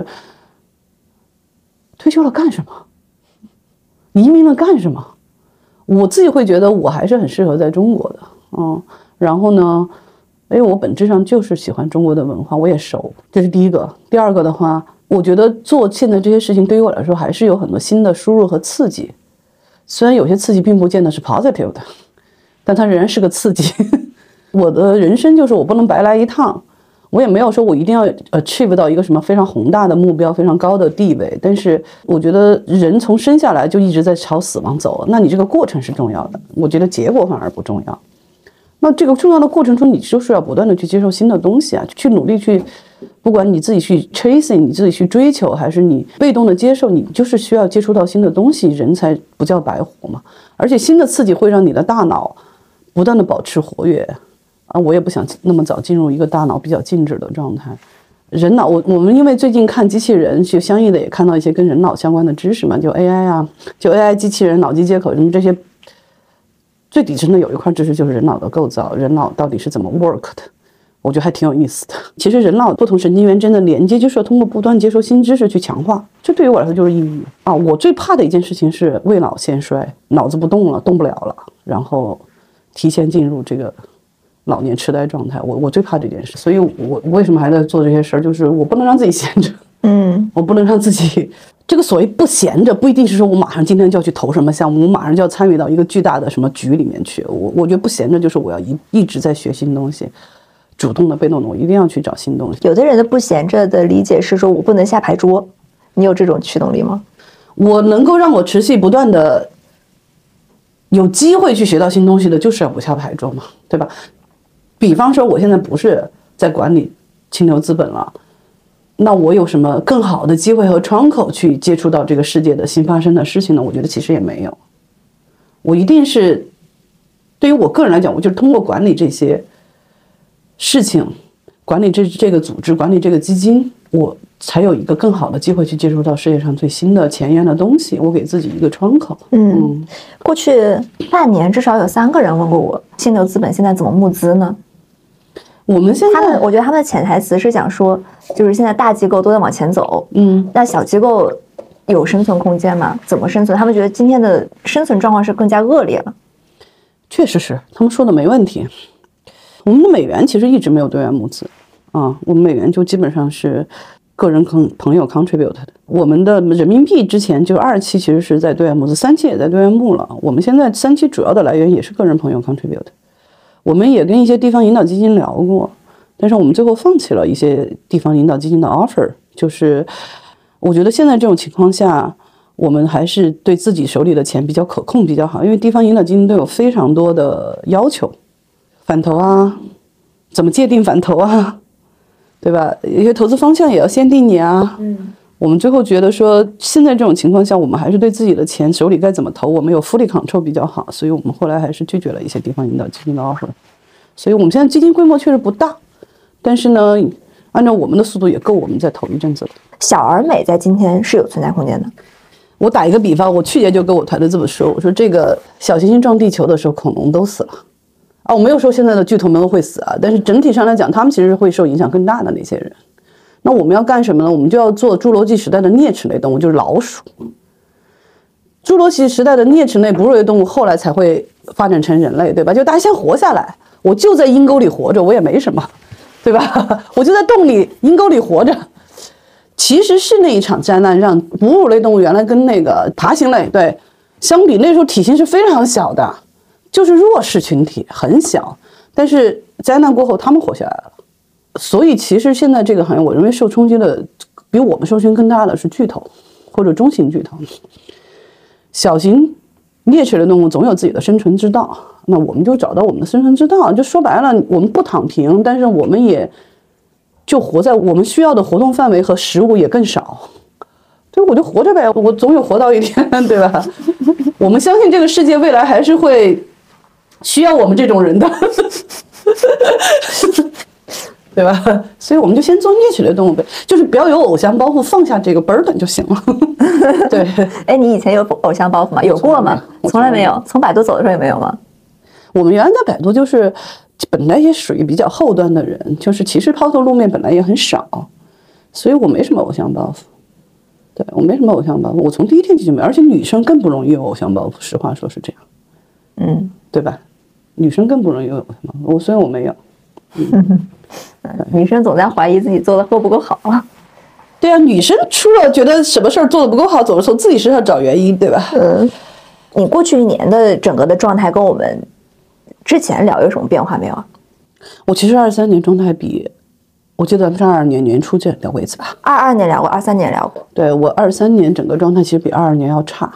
退休了干什么？移民了干什么？我自己会觉得我还是很适合在中国的，然后呢，因为我本质上就是喜欢中国的文化，我也熟，这是第一个。第二个的话，我觉得做现在这些事情对于我来说还是有很多新的输入和刺激。虽然有些刺激并不见得是 positive 的， 但它仍然是个刺激。我的人生就是我不能白来一趟，我也没有说我一定要achieve 到一个什么非常宏大的目标，非常高的地位。但是我觉得人从生下来就一直在朝死亡走，那你这个过程是重要的，我觉得结果反而不重要。那这个重要的过程中，你就是要不断的去接受新的东西啊，去努力去，不管你自己去 chasing， 你自己去追求，还是你被动的接受，你就是需要接触到新的东西，人才不叫白活嘛。而且新的刺激会让你的大脑不断的保持活跃啊，我也不想那么早进入一个大脑比较静止的状态。人脑，我们因为最近看机器人，就相应的也看到一些跟人脑相关的知识嘛，就 AI 啊，就 AI 机器人、脑机接口什么这些。最底层的有一块知识就是人脑的构造，人脑到底是怎么 work 的，我觉得还挺有意思的。其实人脑不同神经元之间的连接，就是要通过不断接受新知识去强化。这对于我来说就是抑郁啊！我最怕的一件事情是未老先衰，脑子不动了，动不了了，然后提前进入这个老年痴呆状态。我最怕这件事，所以我为什么还在做这些事儿？就是我不能让自己闲着，我不能让自己。这个所谓不闲着，不一定是说我马上今天就要去投什么项目，我马上就要参与到一个巨大的什么局里面去。我觉得不闲着就是我要一直在学新东西，主动的、被动的，我一定要去找新东西。 有的人的不闲着的理解是说我不能下牌桌，你有这种驱动力吗？ 我能够让我持续不断的有机会去学到新东西的，就是要不下牌桌嘛，对吧？比方说我现在不是在管理清流资本了。那我有什么更好的机会和窗口去接触到这个世界的新发生的事情呢？我觉得其实也没有。我一定是，对于我个人来讲，我就是通过管理这些事情，管理这个组织，管理这个基金，我才有一个更好的机会去接触到世界上最新的前沿的东西。我给自己一个窗口。 过去半年至少有3个人问过我，清流资本现在怎么募资呢？ 我们现在， 我觉得他们的潜台词是讲说，就是现在大机构都在往前走，那小机构有生存空间吗？怎么生存？他们觉得今天的生存状况是更加恶劣了。 确实是，他们说的没问题。我们的美元其实一直没有对外募资啊，我们美元就基本上是个人朋友 contribute 的。我们的人民币之前就2期其实是在对外募资，3期也在对外募了。我们现在3期主要的来源也是个人朋友 contribute。我们也跟一些地方引导基金聊过，但是我们最后放弃了一些地方引导基金的 offer。就是我觉得现在这种情况下，我们还是对自己手里的钱比较可控比较好，因为地方引导基金都有非常多的要求，反投啊，怎么界定反投啊，对吧？一些投资方向也要限定你啊。我们最后觉得说，现在这种情况下，我们还是对自己的钱手里该怎么投，我们有fully control比较好，所以我们后来还是拒绝了一些地方引导基金的 offer。所以我们现在基金规模确实不大，但是呢，按照我们的速度也够我们再投一阵子了。 小而美在今天是有存在空间的。 我打一个比方，我去年就跟我团队这么说，我说这个小行星撞地球的时候，恐龙都死了啊，我没有说现在的巨头们都会死啊，但是整体上来讲，他们其实是会受影响更大的那些人。那我们要干什么呢？我们就要做侏罗纪时代的啮齿类动物，就是老鼠。侏罗纪时代的啮齿类哺乳类动物后来才会发展成人类，对吧？就大家先活下来，我就在阴沟里活着，我也没什么，对吧？我就在洞里阴沟里活着。其实是那一场灾难让哺乳类动物原来跟那个爬行类对相比，那时候体型是非常小的，就是弱势群体，很小。但是灾难过后，他们活下来了。所以其实现在这个行业，我认为受冲击的比我们受冲击更大的是巨头或者中型巨头。小型啮齿类动物总有自己的生存之道，那我们就找到我们的生存之道。就说白了，我们不躺平，但是我们也就活在我们需要的活动范围和食物也更少。对，我就活着呗，我总有活到一天，对吧？我们相信这个世界未来还是会需要我们这种人的。对吧？所以我们就先做啮齿类动物呗，就是不要有偶像包袱，放下这个 burden 就行了。对， 哎，你以前有偶像包袱吗？有过吗？从来没有。从百度走的时候也没有吗？ 我们原来在百度就是本来也属于比较后端的人，就是其实抛头露面本来也很少，所以我没什么偶像包袱。对，我没什么偶像包袱，我从第一天就没有，而且女生更不容易有偶像包袱，实话说是这样。对吧？女生更不容易有偶像包袱，虽然我没有。 女生总在怀疑自己做的够不够好啊。 对啊，女生除了觉得什么事儿做的不够好，总是从自己身上找原因，对吧？ 你过去1年的整个的状态跟我们之前聊有什么变化没有啊？ 我其实23年状态比，我记得咱们是22年年初聊过一次吧 ，22年聊过，23年聊过。 对，我23年整个状态其实比22年要差。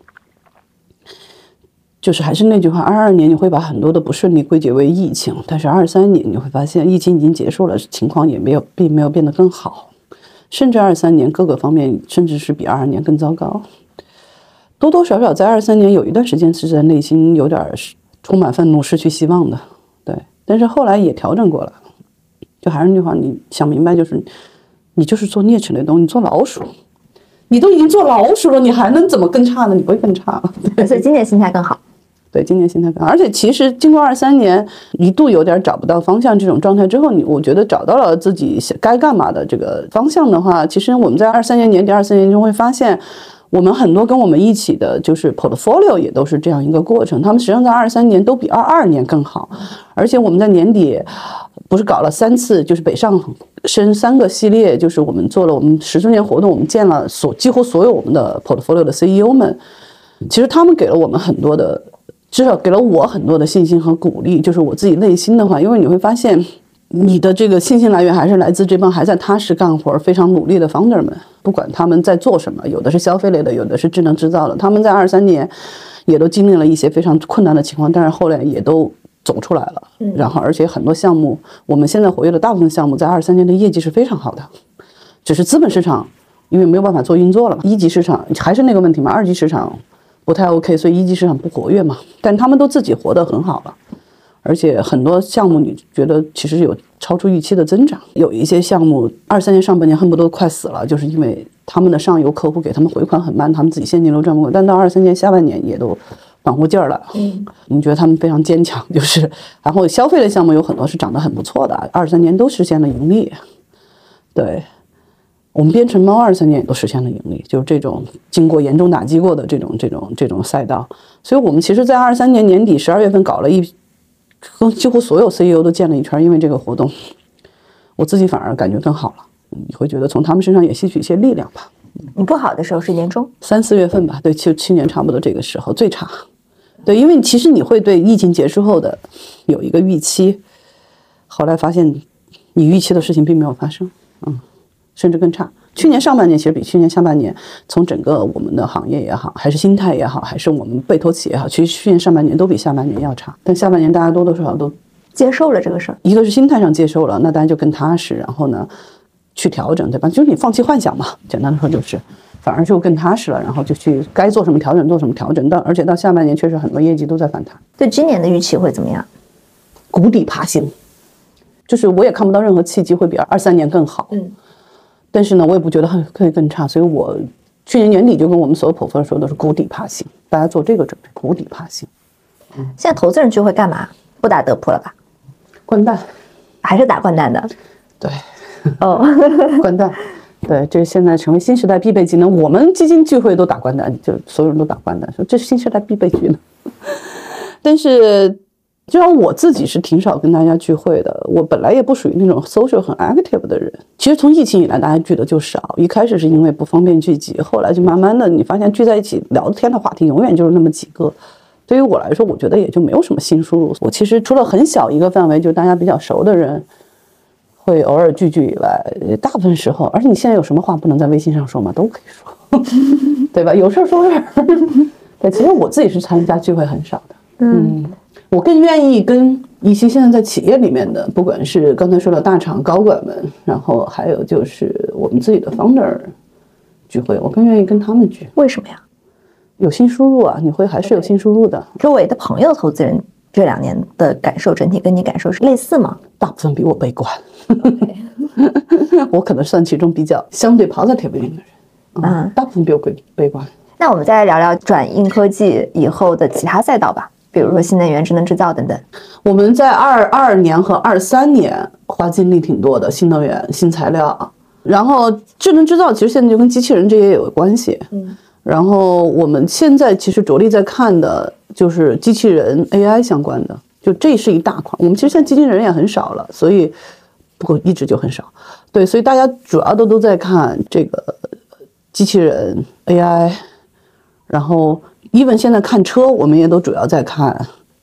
就是还是那句话，22年你会把很多的不顺利归结为疫情，但是23年你会发现疫情已经结束了，情况也并没有变得更好，甚至23年各个方面甚至是比22年更糟糕。多多少少在23年有一段时间是在内心有点充满愤怒、失去希望的，对，但是后来也调整过来了。就还是那句话，你想明白，就是你就是做啮齿类动物，你做老鼠，你都已经做老鼠了，你还能怎么更差呢？你不会更差了。 所以今年心态更好。 对，今年心态更好，而且其实经过23年一度有点找不到方向这种状态之后，我觉得找到了自己该干嘛的这个方向的话，其实我们在23年年底、24年就会发现，我们很多跟我们一起的就是 portfolio 也都是这样一个过程，他们实际上在23年都比22年更好，而且我们在年底不是搞了3次，就是北上深3个系列，就是我们做了我们10周年活动，我们见了几乎所有我们的 portfolio 的 CEO 们，其实他们给了我们很多的。至少给了我很多的信心和鼓励，就是我自己内心的话，因为你会发现，你的这个信心来源还是来自这帮还在踏实干活、非常努力的 founder 们，不管他们在做什么，有的是消费类的，有的是智能制造的，他们在23年也都经历了一些非常困难的情况，但是后来也都走出来了。然后，而且很多项目，我们现在活跃的大部分项目在23年的业绩是非常好的，只是资本市场因为没有办法做运作了嘛，一级市场还是那个问题嘛，二级市场不太 OK， 所以一级市场不活跃嘛，但他们都自己活得很好了，而且很多项目你觉得其实有超出预期的增长，有一些项目23年上半年恨不得快死了，就是因为他们的上游客户给他们回款很慢，他们自己现金流赚不过，但到23年下半年也都缓过劲儿了。你觉得他们非常坚强，就是然后消费类项目有很多是涨得很不错的，23年都实现了盈利。对。我们编程猫23年也都实现了盈利，就是这种经过严重打击过的这种赛道，所以我们其实在23年年底12月份搞了跟几乎所有 CEO 都见了一圈，因为这个活动，我自己反而感觉更好了，你会觉得从他们身上也吸取一些力量吧。 你不好的时候是年中 3、4月份吧，对，就去年差不多这个时候最差，对，因为其实你会对疫情结束后的有一个预期，后来发现你预期的事情并没有发生，甚至更差。去年上半年其实比去年下半年，从整个我们的行业也好，还是心态也好，还是我们被投企也好，其实去年上半年都比下半年要差。但下半年大家多多少少都接受了这个事儿， 一个是心态上接受了，那大家就更踏实，然后呢去调整，对吧？就是你放弃幻想嘛，简单的说就是，反而就更踏实了，然后就去该做什么调整做什么调整。而且到下半年确实很多业绩都在反弹。 对今年的预期会怎么样？ 谷底爬行，就是我也看不到任何契机会比23年更好。但是呢，我也不觉得可以更差，所以我去年年底就跟我们所有 portfolio 说的是谷底爬行，大家做这个准备，谷底爬行。 现在投资人聚会干嘛？不打德扑了吧？ 掼蛋， 还是打掼蛋的？ 对，掼蛋，对，这现在成为新时代必备技能。我们基金聚会都打掼蛋，就所有人都打掼蛋，说这是新时代必备技能。但是就像我自己是挺少跟大家聚会的，我本来也不属于那种 social 很 active 的人。其实从疫情以来，大家聚的就少。一开始是因为不方便聚集，后来就慢慢的，你发现聚在一起聊天的话题永远就是那么几个。对于我来说，我觉得也就没有什么新输入。我其实除了很小一个范围，就是大家比较熟的人会偶尔聚聚以外，大部分时候，而且你现在有什么话不能在微信上说吗？都可以说，对吧？有事说事。对，其实我自己是参加聚会很少的。我更愿意跟一些现在在企业里面的，不管是刚才说的大厂高管们，然后还有就是我们自己的 founder 聚会，我更愿意跟他们聚。 为什么呀？ 有新输入啊，你会还是有新输入的。 周围的朋友投资人这2年的感受整体跟你感受是类似吗？ 大部分比我悲观。我可能算其中比较相对 positive 一点的人。大部分比我悲观。 那我们再来聊聊转硬科技以后的其他赛道吧。比如说新能源、智能制造等等， 我们在22年和23年花精力挺多的，新能源、新材料，然后智能制造其实现在就跟机器人这也有关系。然后我们现在其实着力在看的就是机器人 AI 相关的，就这是一大块。我们其实现在基金人也很少了，所以不过一直就很少。对，所以大家主要都在看这个机器人 AI， 然后even 现在看车，我们也都主要在看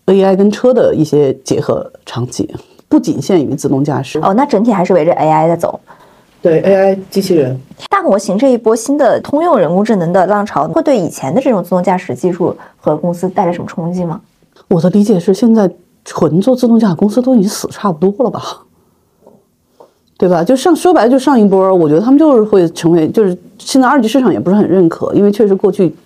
AI 跟车的一些结合场景，不仅限于自动驾驶。 那整体还是围着 AI 在走。 对 AI 机器人大模型这一波新的通用人工智能的浪潮，会对以前的这种自动驾驶技术和公司带来什么冲击吗？ 我的理解是，现在纯做自动驾驶公司都已经死差不多了吧，对吧？就说白了，就上一波，我觉得他们就是会成为，就是现在二级市场也不是很认可，因为确实过去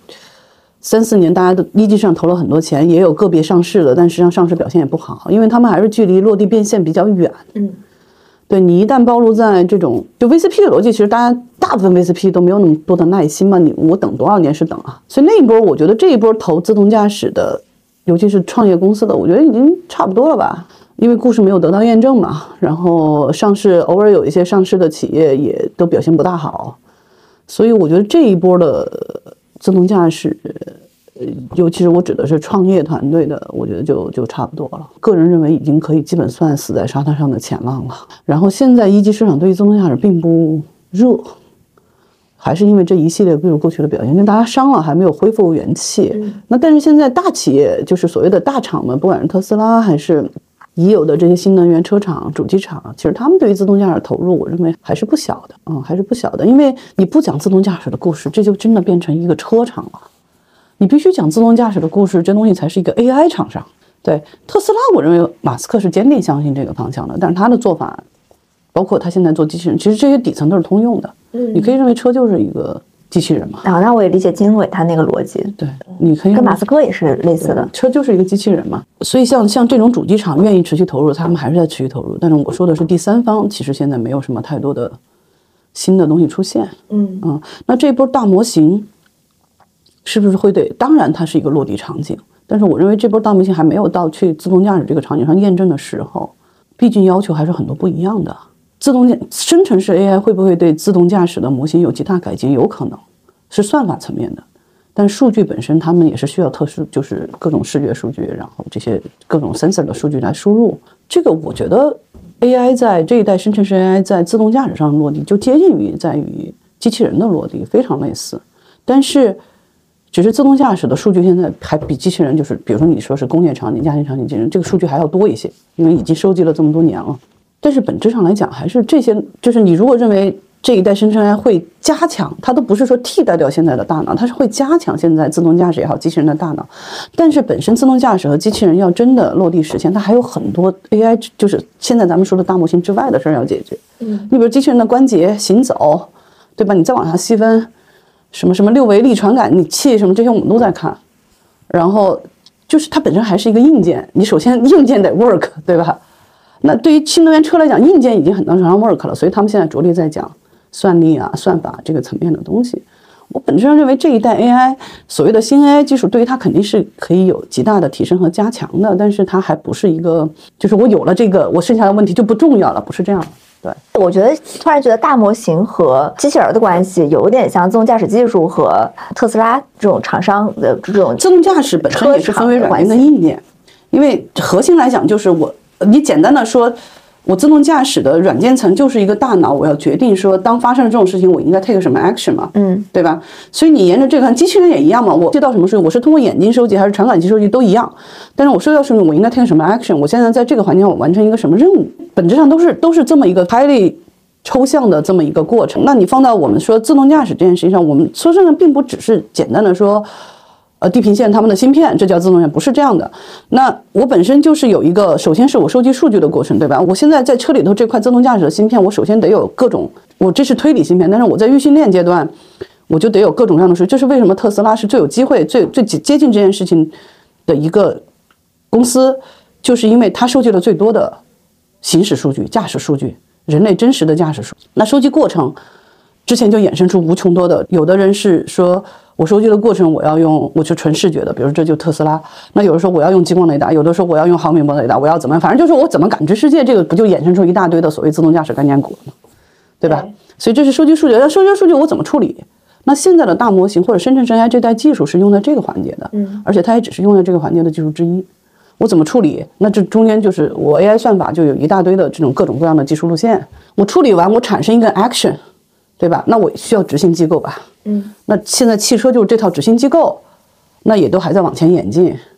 3-4年大家的一级市场投了很多钱，也有个别上市的，但实际上上市表现也不好，因为他们还是距离落地变现比较远。对，你一旦暴露在这种就 VCP 的逻辑，其实大部分 VCP 都没有那么多的耐心嘛，我等多少年是等啊？所以那一波，我觉得这一波投自动驾驶的，尤其是创业公司的，我觉得已经差不多了吧，因为故事没有得到验证嘛，然后上市偶尔有一些上市的企业也都表现不大好，所以我觉得这一波的自动驾驶。尤其是我指的是创业团队的，我觉得就差不多了。个人认为已经可以基本算死在沙滩上的前浪了。然后现在一级市场对于自动驾驶并不热，还是因为这一系列比如过去的表现，因为大家伤了还没有恢复元气。那但是现在大企业就是所谓的大厂们，不管是特斯拉还是已有的这些新能源车厂、主机厂，其实他们对于自动驾驶投入，我认为还是不小的，还是不小的。因为你不讲自动驾驶的故事，这就真的变成一个车厂了。你必须讲自动驾驶的故事，这东西才是一个 AI 厂商。对特斯拉，我认为马斯克是坚定相信这个方向的，但是他的做法，包括他现在做机器人，其实这些底层都是通用的。你可以认为车就是一个机器人嘛。 那我也理解经纬他那个逻辑。 对，你可以跟马斯克也是类似的， 车就是一个机器人嘛。所以像这种主机厂愿意持续投入，他们还是在持续投入。但是我说的是第三方，其实现在没有什么太多的新的东西出现。那这波大模型。是不是会对？当然，它是一个落地场景，但是我认为这波大模型还没有到去自动驾驶这个场景上验证的时候，毕竟要求还是很多不一样的。生成式 AI 会不会对自动驾驶的模型有极大改进？有可能，是算法层面的，但数据本身他们也是需要特殊，就是各种视觉数据，然后这些各种 sensor 的数据来输入。这个我觉得 AI 在这一代生成式 AI 在自动驾驶上落地，就接近于在于机器人的落地，非常类似，但是。只是自动驾驶的数据现在还比机器人，就是比如说你说是工业场景、家庭场景、机器人，这个数据还要多一些，因为已经收集了这么多年了。但是本质上来讲，还是这些，就是你如果认为这一代生成 AI 会加强，它都不是说替代掉现在的大脑，它是会加强现在自动驾驶也好、机器人的大脑。但是本身自动驾驶和机器人要真的落地实现，它还有很多 AI， 就是现在咱们说的大模型之外的事儿要解决。你比如机器人的关节、行走，对吧？你再往下细分。什么6维力传感器什么这些我们都在看，然后就是它本身还是一个硬件，你首先硬件得 work， 对吧？那对于新能源车来讲，硬件已经很长 work 了，所以他们现在着力在讲算力啊、算法这个层面的东西。我本质上认为这一代 AI 所谓的新 AI 技术，对于它肯定是可以有极大的提升和加强的，但是它还不是一个，就是我有了这个，我剩下的问题就不重要了，不是这样的。对， 我突然觉得大模型和机器人的关系有点像自动驾驶技术和特斯拉这种厂商的这种自动驾驶本身也是分为软件跟硬件，因为核心来讲就是你简单的说，我自动驾驶的软件层就是一个大脑，我要决定说当发生了这种事情我应该 take 什么 action 嘛，对吧？所以你沿着这个机器人也一样嘛，我接到什么数据，我是通过眼睛收集还是传感器收集都一样，但是我收到数据我应该 take 什么 action， 我现在在这个环境上我完成一个什么任务，本质上都是这么一个 highly 抽象的这么一个过程。那你放到我们说自动驾驶这件事情上，我们说真的并不只是简单的说地平线他们的芯片，这叫自动驾驶，不是这样的。那我本身就是有一个，首先是我收集数据的过程，对吧？我现在在车里头这块自动驾驶的芯片，我首先得有各种，我这是推理芯片，但是我在预训练阶段，我就得有各种各样的数据。这是为什么特斯拉是最有机会、最接近这件事情的一个公司，就是因为它收集了最多的行驶数据、驾驶数据、人类真实的驾驶数据。那收集过程之前就衍生出无穷多的，有的人是说我收集的过程我是纯视觉的，比如这就特斯拉。那有的时候我要用激光雷达，有的时候我要用毫米波雷达，我要怎么，反正就是我怎么感知世界，这个不就衍生出一大堆的所谓自动驾驶概念股吗？对吧？所以这是收集数据，那收集数据我怎么处理？那现在的大模型或者生成式 AI 这代技术是用在这个环节的，而且它也只是用在这个环节的技术之一。我怎么处理？那这中间就是我 AI 算法就有一大堆的这种各种各样的技术路线，我处理完我产生一个 action， 对吧？那我需要执行机构吧？那现在汽车就是这套执行机构，那也都还在往前演进。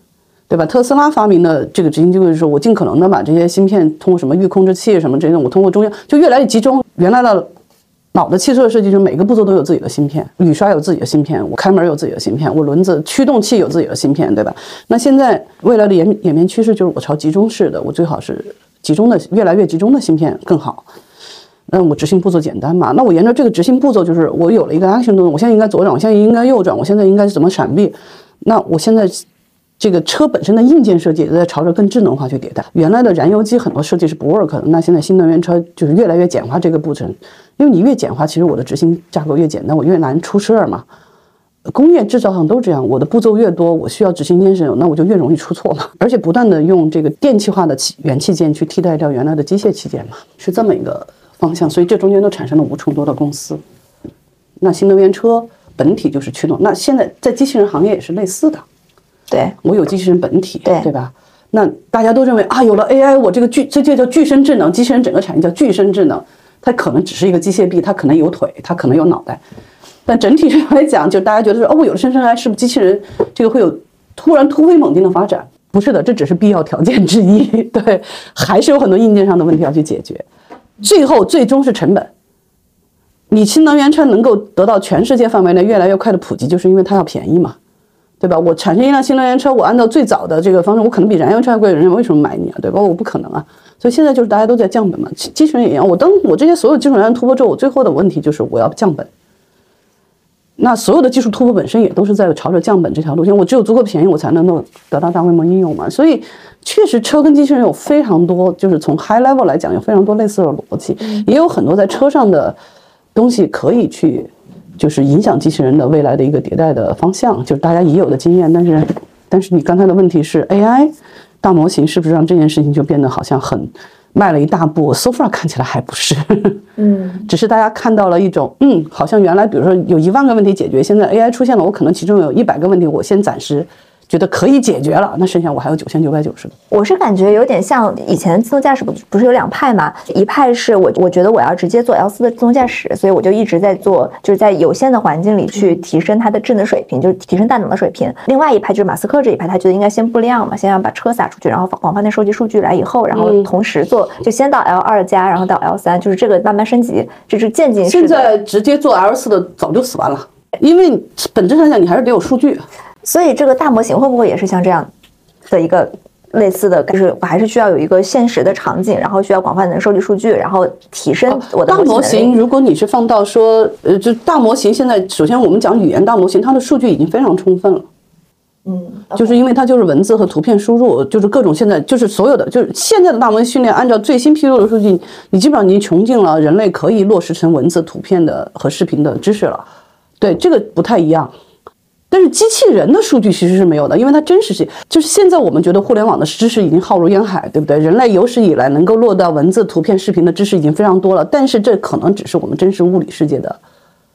对吧？特斯拉发明的这个执行就是说我尽可能的把这些芯片通过什么预控制器什么这种，我通过中间就越来越集中。原来的老的汽车的设计就是每个步骤都有自己的芯片，雨刷有自己的芯片，我开门有自己的芯片，我轮子驱动器有自己的芯片，对吧？那现在未来的演变趋势就是我朝集中式的，我最好是集中的，越来越集中的芯片更好。那我执行步骤简单嘛？那我沿着这个执行步骤，就是我有了一个 action 动作，我现在应该左转，我现在应该右转，我现在应该怎么闪避？那我现在这个车本身的硬件设计也在朝着更智能化去迭代。原来的燃油机很多设计是不 work 的，那现在新能源车就是越来越简化这个步程，因为你越简化，其实我的执行架构越简单，我越难出事儿嘛。工业制造上都这样，我的步骤越多，我需要执行件是，那我就越容易出错嘛。而且不断的用这个电气化的元器件去替代掉原来的机械器件嘛，是这么一个方向。所以这中间都产生了无穷多的公司。那新能源车本体就是驱动，那现在在机器人行业也是类似的。 对， 我有机器人本体， 对吧？那大家都认为啊，有了 AI， 我这就叫具身智能，机器人整个产业叫具身智能，它可能只是一个机械臂，它可能有腿，它可能有脑袋，但整体上来讲，就大家觉得说，哦，我有了生成 AI， 是不是机器人这个会有突然突飞猛进的发展？不是的，这只是必要条件之一，对，还是有很多硬件上的问题要去解决，最终是成本。你新能源车能够得到全世界范围内越来越快的普及，就是因为它要便宜嘛。对吧？我产生一辆新能源车，我按照最早的这个方式，我可能比燃油车还贵，人家为什么买你啊？对吧？我不可能啊。所以现在就是大家都在降本嘛，机器人也一样。我这些所有技术突破之后，我最后的问题就是我要降本。那所有的技术突破本身也都是在朝着降本这条路线。我只有足够便宜，我才能够得到大规模应用嘛。所以确实，车跟机器人有非常多，就是从 high level 来讲，有非常多类似的逻辑，也有很多在车上的东西可以去。就是影响机器人的未来的一个迭代的方向，就是大家已有的经验，但是你刚才的问题是 AI 大模型是不是让这件事情就变得好像很迈了一大步 ？So far 看起来还不是，只是大家看到了一种，好像原来比如说有10000个问题解决，现在 AI 出现了，我可能其中有100个问题，我先暂时觉得可以解决了，那剩下我还有9990个。 我是感觉有点像以前自动驾驶不是有2派嘛？一派是我觉得我要直接做 L4的自动驾驶，所以我就一直在做，就是在有限的环境里去提升它的智能水平，就是提升大脑的水平。另外一派就是马斯克这一派，他觉得应该先布量嘛，先要把车撒出去，然后广泛的收集数据来以后，然后同时做，就先到 L2 加，然后到 L3，就是这个慢慢升级，这是渐进式的。 现在直接做 L4的早就死完了，因为本质上讲你还是得有数据。 所以这个大模型会不会也是像这样的一个类似的，就是我还是需要有一个现实的场景，然后需要广泛的收集数据，然后提升我的大模型。如果你是放到说，就大模型现在，首先我们讲语言大模型，它的数据已经非常充分了。就是因为它就是文字和图片输入，就是各种现在就是所有的，就是现在的大模型训练，按照最新披露的数据，你基本上已经穷尽了人类可以落实成文字、图片的和视频的知识了。对，这个不太一样。但是机器人的数据其实是没有的，因为它真实性就是现在我们觉得互联网的知识已经浩如烟海，对不对？人类有史以来能够落到文字、图片、视频的知识已经非常多了，但是这可能只是我们真实物理世界的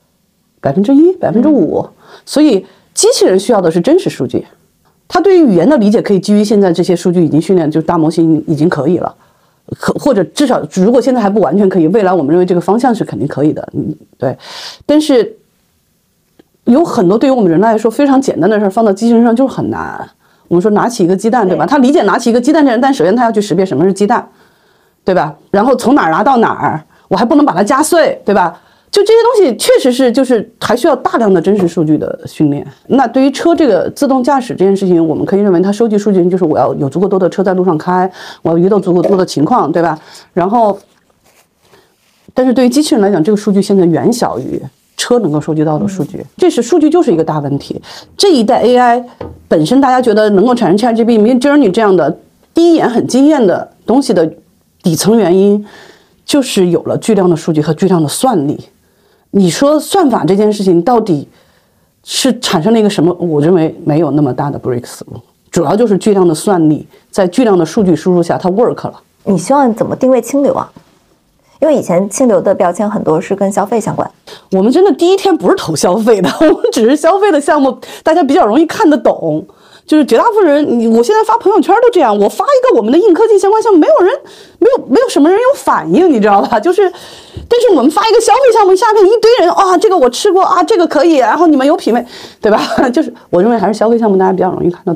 1%、5%，所以机器人需要的是真实数据。它对于语言的理解可以基于现在这些数据已经训练，就是大模型已经可以了，或者至少如果现在还不完全可以，未来我们认为这个方向是肯定可以的，对。但是有很多对于我们人来说非常简单的事放到机器人上就是很难。我们说拿起一个鸡蛋，对吧？他理解拿起一个鸡蛋这人，但首先他要去识别什么是鸡蛋，对吧？然后从哪儿拿到哪儿，我还不能把它夹碎，对吧？就这些东西确实是就是还需要大量的真实数据的训练。那对于车这个自动驾驶这件事情，我们可以认为它收集数据就是我要有足够多的车在路上开，我要遇到足够多的情况，对吧？然后，但是对于机器人来讲，这个数据现在远小于车能够收集到的数据，这是数据就是一个大问题。这一代 AI 本身大家觉得能够产生 ChatGPT、Midjourney 这样的第一眼很惊艳的东西的底层原因，就是有了巨量的数据和巨量的算力。你说算法这件事情到底是产生了一个什么？我认为没有那么大的 breakthrough， 主要就是巨量的算力在巨量的数据输入下它 work 了。 你希望怎么定位清流啊？因为以前清流的标签很多是跟消费相关。 我们真的第一天不是投消费的，我们只是消费的项目大家比较容易看得懂，就是绝大部分人，我现在发朋友圈都这样，我发一个我们的硬科技相关项目，没有什么人有反应，你知道吧？就是但是我们发一个消费项目，下面一堆人啊，这个我吃过啊，这个可以，然后你们有品味，对吧？就是我认为还是消费项目大家比较容易看得懂。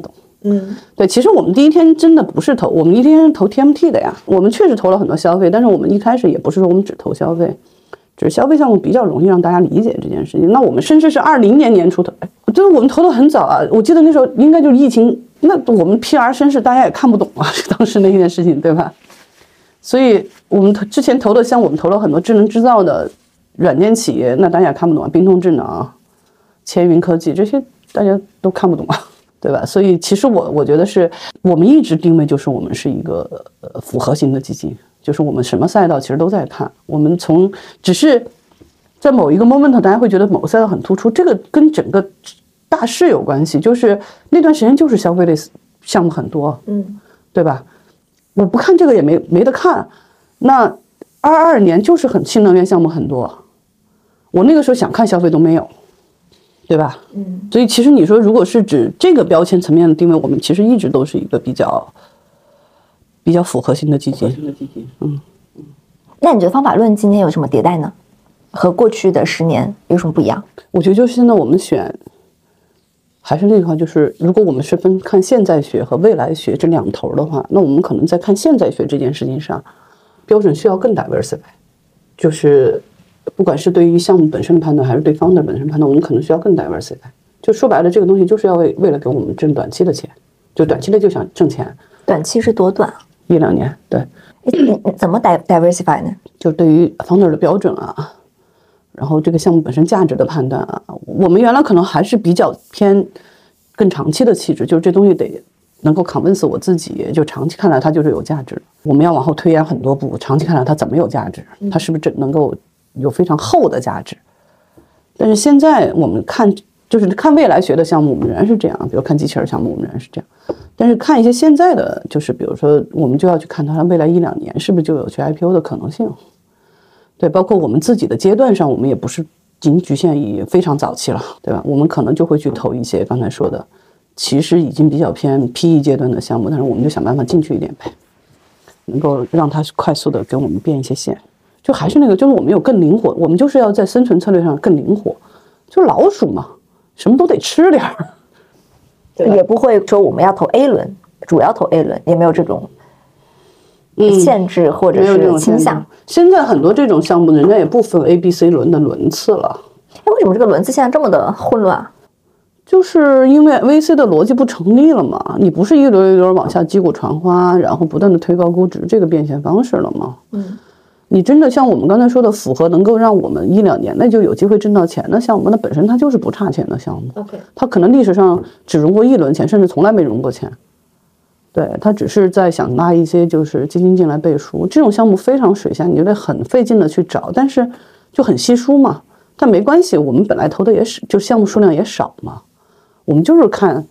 对，其实我们第一天真的不是投，我们第一天是投 TMT 的呀。我们确实投了很多消费，但是我们一开始也不是说我们只投消费，只是消费项目比较容易让大家理解这件事情。那我们甚至是20年年初投，就是我们投的很早啊。我记得那时候应该就是疫情，那我们 PR 身世大家也看不懂啊，当时那件事情，对吧？所以我们之前投的，像我们投了很多智能制造的软件企业，那大家也看不懂啊，冰通智能、千云科技这些大家都看不懂啊。对吧？所以其实我觉得是我们一直定位就是我们是一个复合型的基金，就是我们什么赛道其实都在看。我们只是在某一个 moment 大家会觉得某个赛道很突出，这个跟整个大势有关系。就是那段时间就是消费类项目很多，对吧？我不看这个也没得看。那22年就是新能源项目很多，我那个时候想看消费都没有。对吧？所以其实你说，如果是指这个标签层面的定位，我们其实一直都是一个比较复合型的基金。 那你觉得方法论今天有什么迭代呢？和过去的10年有什么不一样？ 我觉得就是现在我们选，还是那句话，就是如果我们是看现在学和未来学这两头的话，那我们可能在看现在学这件事情上，标准需要更 diversify， 就是。不管是对于项目本身的判断，还是对 founder 本身判断，我们可能需要更 diversify。就说白了，这个东西就是要为了给我们挣短期的钱，就短期的就想挣钱。 短期是多短 ？1-2年。对。 你怎么 diversify 呢？ 就对于 founder 的标准啊，然后这个项目本身价值的判断啊，我们原来可能还是比较偏更长期的气质，就是这东西得能够 convince 我自己，就长期看来它就是有价值的。我们要往后推延很多步，长期看来它怎么有价值？它是不是能够有非常厚的价值？但是现在我们看，就是看未来学的项目，我们仍然是这样。比如看机器人项目，我们仍然是这样。但是看一些现在的，就是比如说，我们就要去看它未来1-2年是不是就有去 IPO 的可能性。对，包括我们自己的阶段上，我们也不是仅局限于非常早期了，对吧？我们可能就会去投一些刚才说的，其实已经比较偏 PE 阶段的项目，但是我们就想办法进去一点呗，能够让它快速的给我们变一些线。就还是那个，就是我们有更灵活，我们就是要在生存策略上更灵活。就老鼠嘛，什么都得吃点儿， 也不会说我们要投 A 轮，主要投 A 轮，也没有这种限制或者是倾向。 现在很多这种项目，人家也不分 A、B、C 轮的轮次了。 为什么这个轮次现在这么的混乱？ 就是因为 VC 的逻辑不成立了嘛，你不是一轮一轮往下击鼓传花，然后不断的推高估值这个变现方式了吗？你真的像我们刚才说的，符合能够让我们1-2年内就有机会挣到钱的项目，那本身它就是不差钱的项目。它可能历史上只融过1轮钱，甚至从来没融过钱。对，它只是在想拉一些就是基金进来背书，这种项目非常水下，你就得很费劲的去找，但是就很稀疏嘛。但没关系，我们本来投的也是，就项目数量也少嘛。我们就是看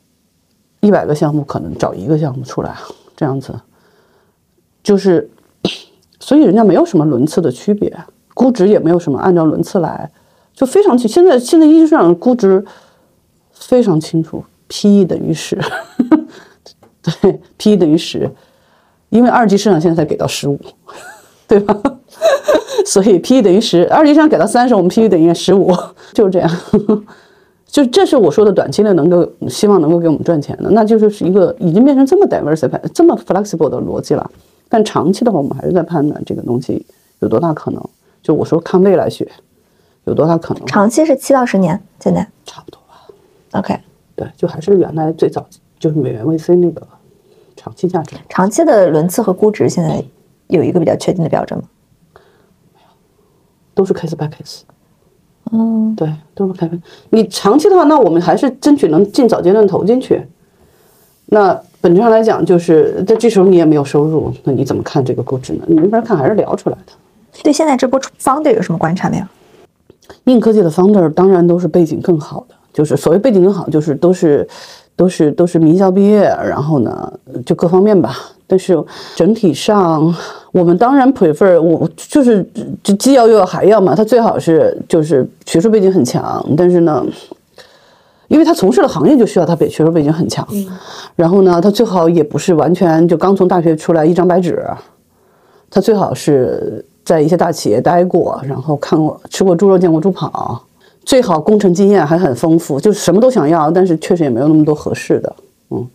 100个项目，可能找1个项目出来，这样子，就是，所以人家没有什么轮次的区别，估值也没有什么按照轮次来，就非常清。现在一级市场的估值非常清楚 ，PE 等于10，对 ，PE 等于10，因为2级市场现在才给到15，对吧？所以 PE 等于10，2级市场给到30，我们 PE 等于15，就是这样。就这是我说的短期内希望能够给我们赚钱的，那就是一个已经变成这么 diversified、这么 flexible 的逻辑了。但长期的话，我们还是在判断这个东西有多大可能。就我说看未来学有多大可能。 长期是7到10年，现在差不多吧。 OK， 对，就还是原来最早就是美元 VC 那个长期价值。 长期的轮次和估值现在有一个比较确定的标准吗？ 没有，都是 case by case。对，都是开分。你长期的话，那我们还是争取能尽早阶段投进去。那本质上来讲，就是在这时候你也没有收入，那你怎么看这个估值呢？你没法看，还是聊出来的。 对现在这波 founder 有什么观察没有？ 硬科技的 founder 当然都是背景更好的，就是所谓背景更好，就是都是名校毕业，然后呢就各方面吧。但是整体上，我们当然 prefer 我就是既要又要还要嘛，他最好是就是学术背景很强，但是呢，因为他从事的行业就需要他学术背景很强，然后呢，他最好也不是完全就刚从大学出来一张白纸，他最好是在一些大企业待过，然后看过吃过猪肉见过猪跑，最好工程经验还很丰富，就是什么都想要，但是确实也没有那么多合适的。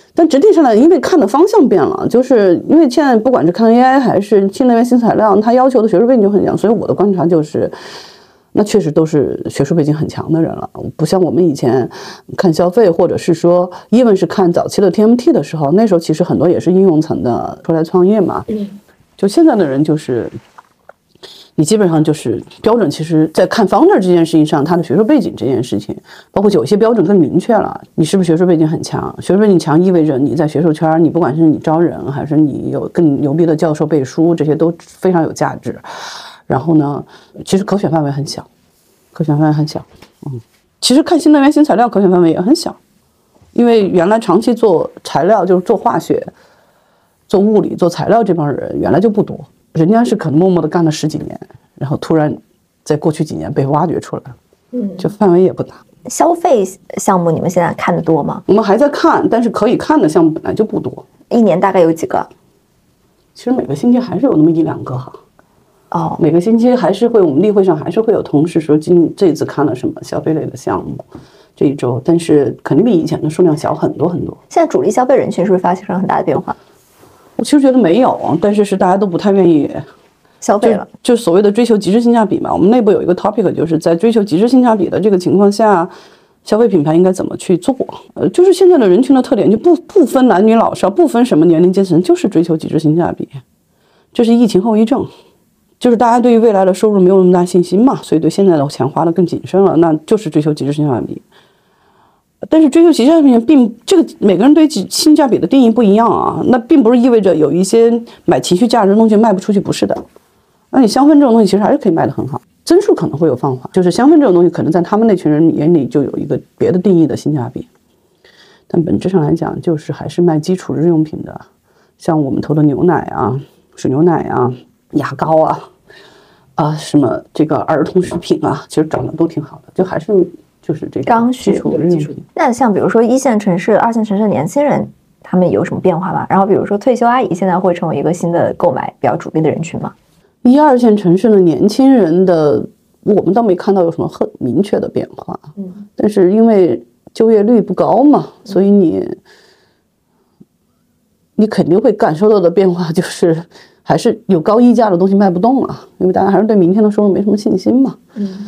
但整体上来，因为看的方向变了，就是因为现在不管是看 AI 还是新能源新材料，它要求的学术背景就很强，所以我的观察就是，那确实都是学术背景很强的人了，不像我们以前看消费，或者是说even是看早期的 TMT 的时候，那时候其实很多也是应用层的出来创业嘛，就现在的人就是。你基本上就是标准，其实在看 founder 这件事情上，他的学术背景这件事情，包括有些标准更明确了。你是不是学术背景很强？学术背景强意味着你在学术圈，你不管是你招人，还是你有更牛逼的教授背书，这些都非常有价值。然后呢，其实可选范围很小，其实看新能源新材料可选范围也很小，因为原来长期做材料，就是做化学、做物理、做材料这帮人原来就不多。人家是可能默默的干了10几年，然后突然在过去几年被挖掘出来了，就范围也不大。 消费项目你们现在看得多吗？ 我们还在看，但是可以看的项目本来就不多。 一年大概有几个？ 其实每个星期还是有那么1、2个哈。 哦， 每个星期还是会，我们例会上还是会有同事说这次看了什么消费类的项目，这一周，但是肯定比以前的数量小很多很多。 现在主力消费人群是不是发生很大的变化？ 我其实觉得没有，但是大家都不太愿意消费了， 就所谓的追求极致性价比嘛。我们内部有一个 topic， 就是在追求极致性价比的这个情况下，消费品牌应该怎么去做？就是现在的人群的特点就不分男女老少，不分什么年龄阶层，就是追求极致性价比。这是疫情后遗症，就是大家对于未来的收入没有那么大信心嘛，所以对现在的钱花得更谨慎了，那就是追求极致性价比。但是追求极致性价比这个每个人对性价比的定义不一样啊，那并不是意味着有一些买情绪价值的东西卖不出去，不是的。那你香氛这种东西其实还是可以卖得很好，增速可能会有放缓，就是香氛这种东西可能在他们那群人眼里就有一个别的定义的性价比，但本质上来讲就是还是卖基础日用品的，像我们投的牛奶啊、水牛奶啊、牙膏啊什么这个儿童食品啊，其实涨得都挺好的，就还是就是这个刚需基础日用品。 那像比如说1线城市、2线城市的年轻人，他们有什么变化吗？然后比如说退休阿姨现在会成为一个新的购买比较主力的人群吗 ？1、2线城市的年轻人的，我们倒没看到有什么很明确的变化。但是因为就业率不高嘛，所以你肯定会感受到的变化就是还是有高溢价的东西卖不动了，因为大家还是对明天的收入没什么信心嘛。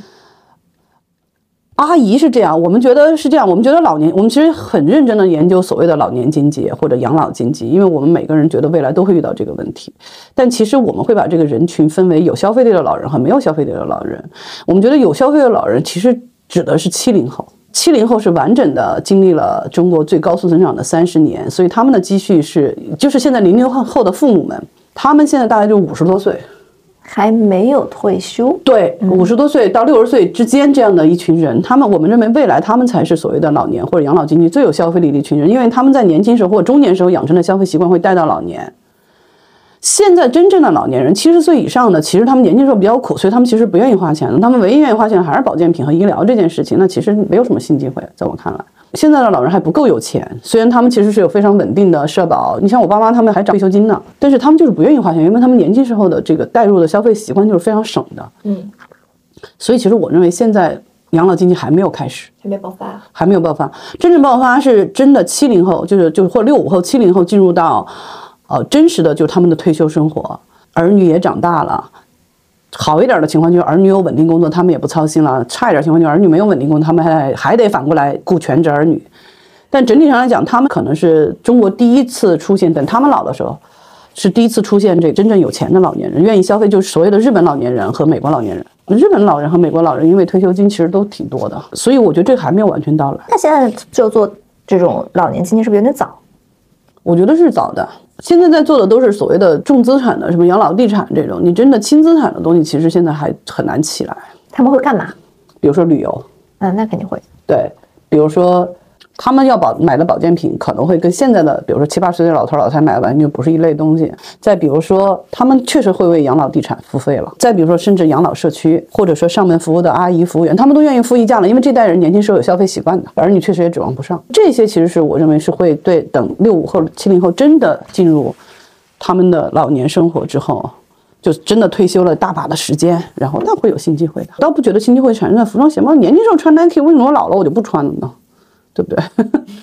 阿姨是这样，我们觉得是这样，我们觉得我们其实很认真的研究所谓的老年经济或者养老经济，因为我们每个人觉得未来都会遇到这个问题。但其实我们会把这个人群分为有消费力的老人和没有消费力的老人。我们觉得有消费的老人其实指的是70后，70后是完整的经历了中国最高速增长的30年，所以他们的积蓄就是现在00后的父母们，他们现在大概就50多岁。 还没有退休， 对，50多岁到60岁之间这样的一群人，我们认为未来他们才是所谓的老年或者养老经济最有消费力的一群人，因为他们在年轻时候或中年时候养成的消费习惯会带到老年。现在真正的老年人70岁以上的，其实他们年轻时候比较苦，所以他们其实不愿意花钱的，他们唯一愿意花钱的还是保健品和医疗这件事情，那其实没有什么新机会，在我看来。现在的老人还不够有钱，虽然他们其实是有非常稳定的社保，你像我爸妈他们还涨退休金呢，但是他们就是不愿意花钱，因为他们年轻时候的这个带入的消费习惯就是非常省的。所以其实我认为现在养老经济还没有开始，还没有爆发。真正爆发是真的70后，就是或65后、70后进入到真实的就是他们的退休生活，儿女也长大了。好一点的情况就是儿女有稳定工作，他们也不操心了；差一点情况就是儿女没有稳定工作，他们还得反过来顾全职儿女。但整体上来讲，他们可能是中国第一次出现，等他们老的时候，是第一次出现这个真正有钱的老年人，愿意消费，就是所谓的日本老年人和美国老年人。日本老人和美国老人因为退休金其实都挺多的，所以我觉得这个还没有完全到来。 那现在就做这种老年经济是不是有点早？ 我觉得是早的。现在在做的都是所谓的重资产的，什么养老地产这种，你真的轻资产的东西，其实现在还很难起来。 他们会干嘛？ 比如说旅游， 那肯定会。 对，比如说他们要买的保健品，可能会跟现在的，比如说70、80岁的老头老太买完全不是一类东西。再比如说，他们确实会为养老地产付费了。再比如说，甚至养老社区，或者说上门服务的阿姨、服务员，他们都愿意付溢价了，因为这代人年轻时候有消费习惯的，而你确实也指望不上。这些其实是我认为是会对等65后、70后真的进入他们的老年生活之后，就真的退休了大把的时间，然后那会有新机会的。倒不觉得新机会产生在服装鞋帽，年轻时候穿 Nike， 为什么我老了我就不穿了呢？对不对？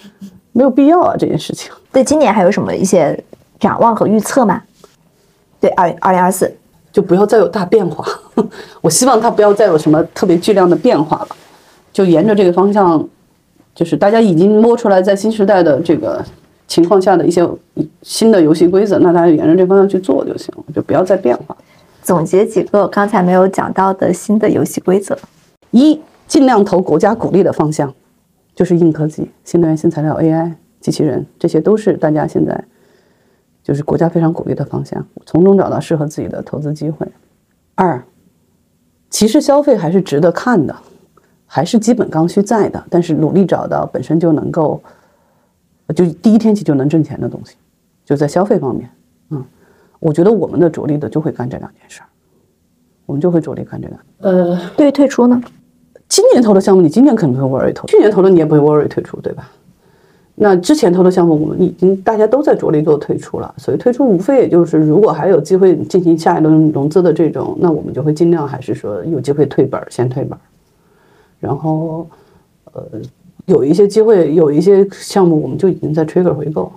没有必要啊这件事情。 对今年还有什么一些展望和预测吗？对2024 就不要再有大变化，我希望它不要再有什么特别巨量的变化了，就沿着这个方向，就是大家已经摸出来在新时代的这个情况下的一些新的游戏规则，那大家沿着这方向去做就行了，就不要再变化。 总结几个刚才没有讲到的新的游戏规则： 一，尽量投国家鼓励的方向，就是硬科技、新能源、新材料、AI、机器人，这些都是大家现在就是国家非常鼓励的方向，从中找到适合自己的投资机会。二，其实消费还是值得看的，还是基本刚需在的，但是努力找到本身就能够，就第一天起就能挣钱的东西，就在消费方面，我觉得我们的着力的就会干这两件事儿，我们就会着力干这两。 对于退出呢？ 今年投的项目，你今年肯定不会 worry 投，去年投的你也不会 worry 退出，对吧？那之前投的项目，我们已经大家都在着力做退出了，所以退出无非也就是如果还有机会进行下一轮融资的这种，那我们就会尽量还是说有机会退本，先退本，然后有一些机会，有一些项目我们就已经在 trigger 回购，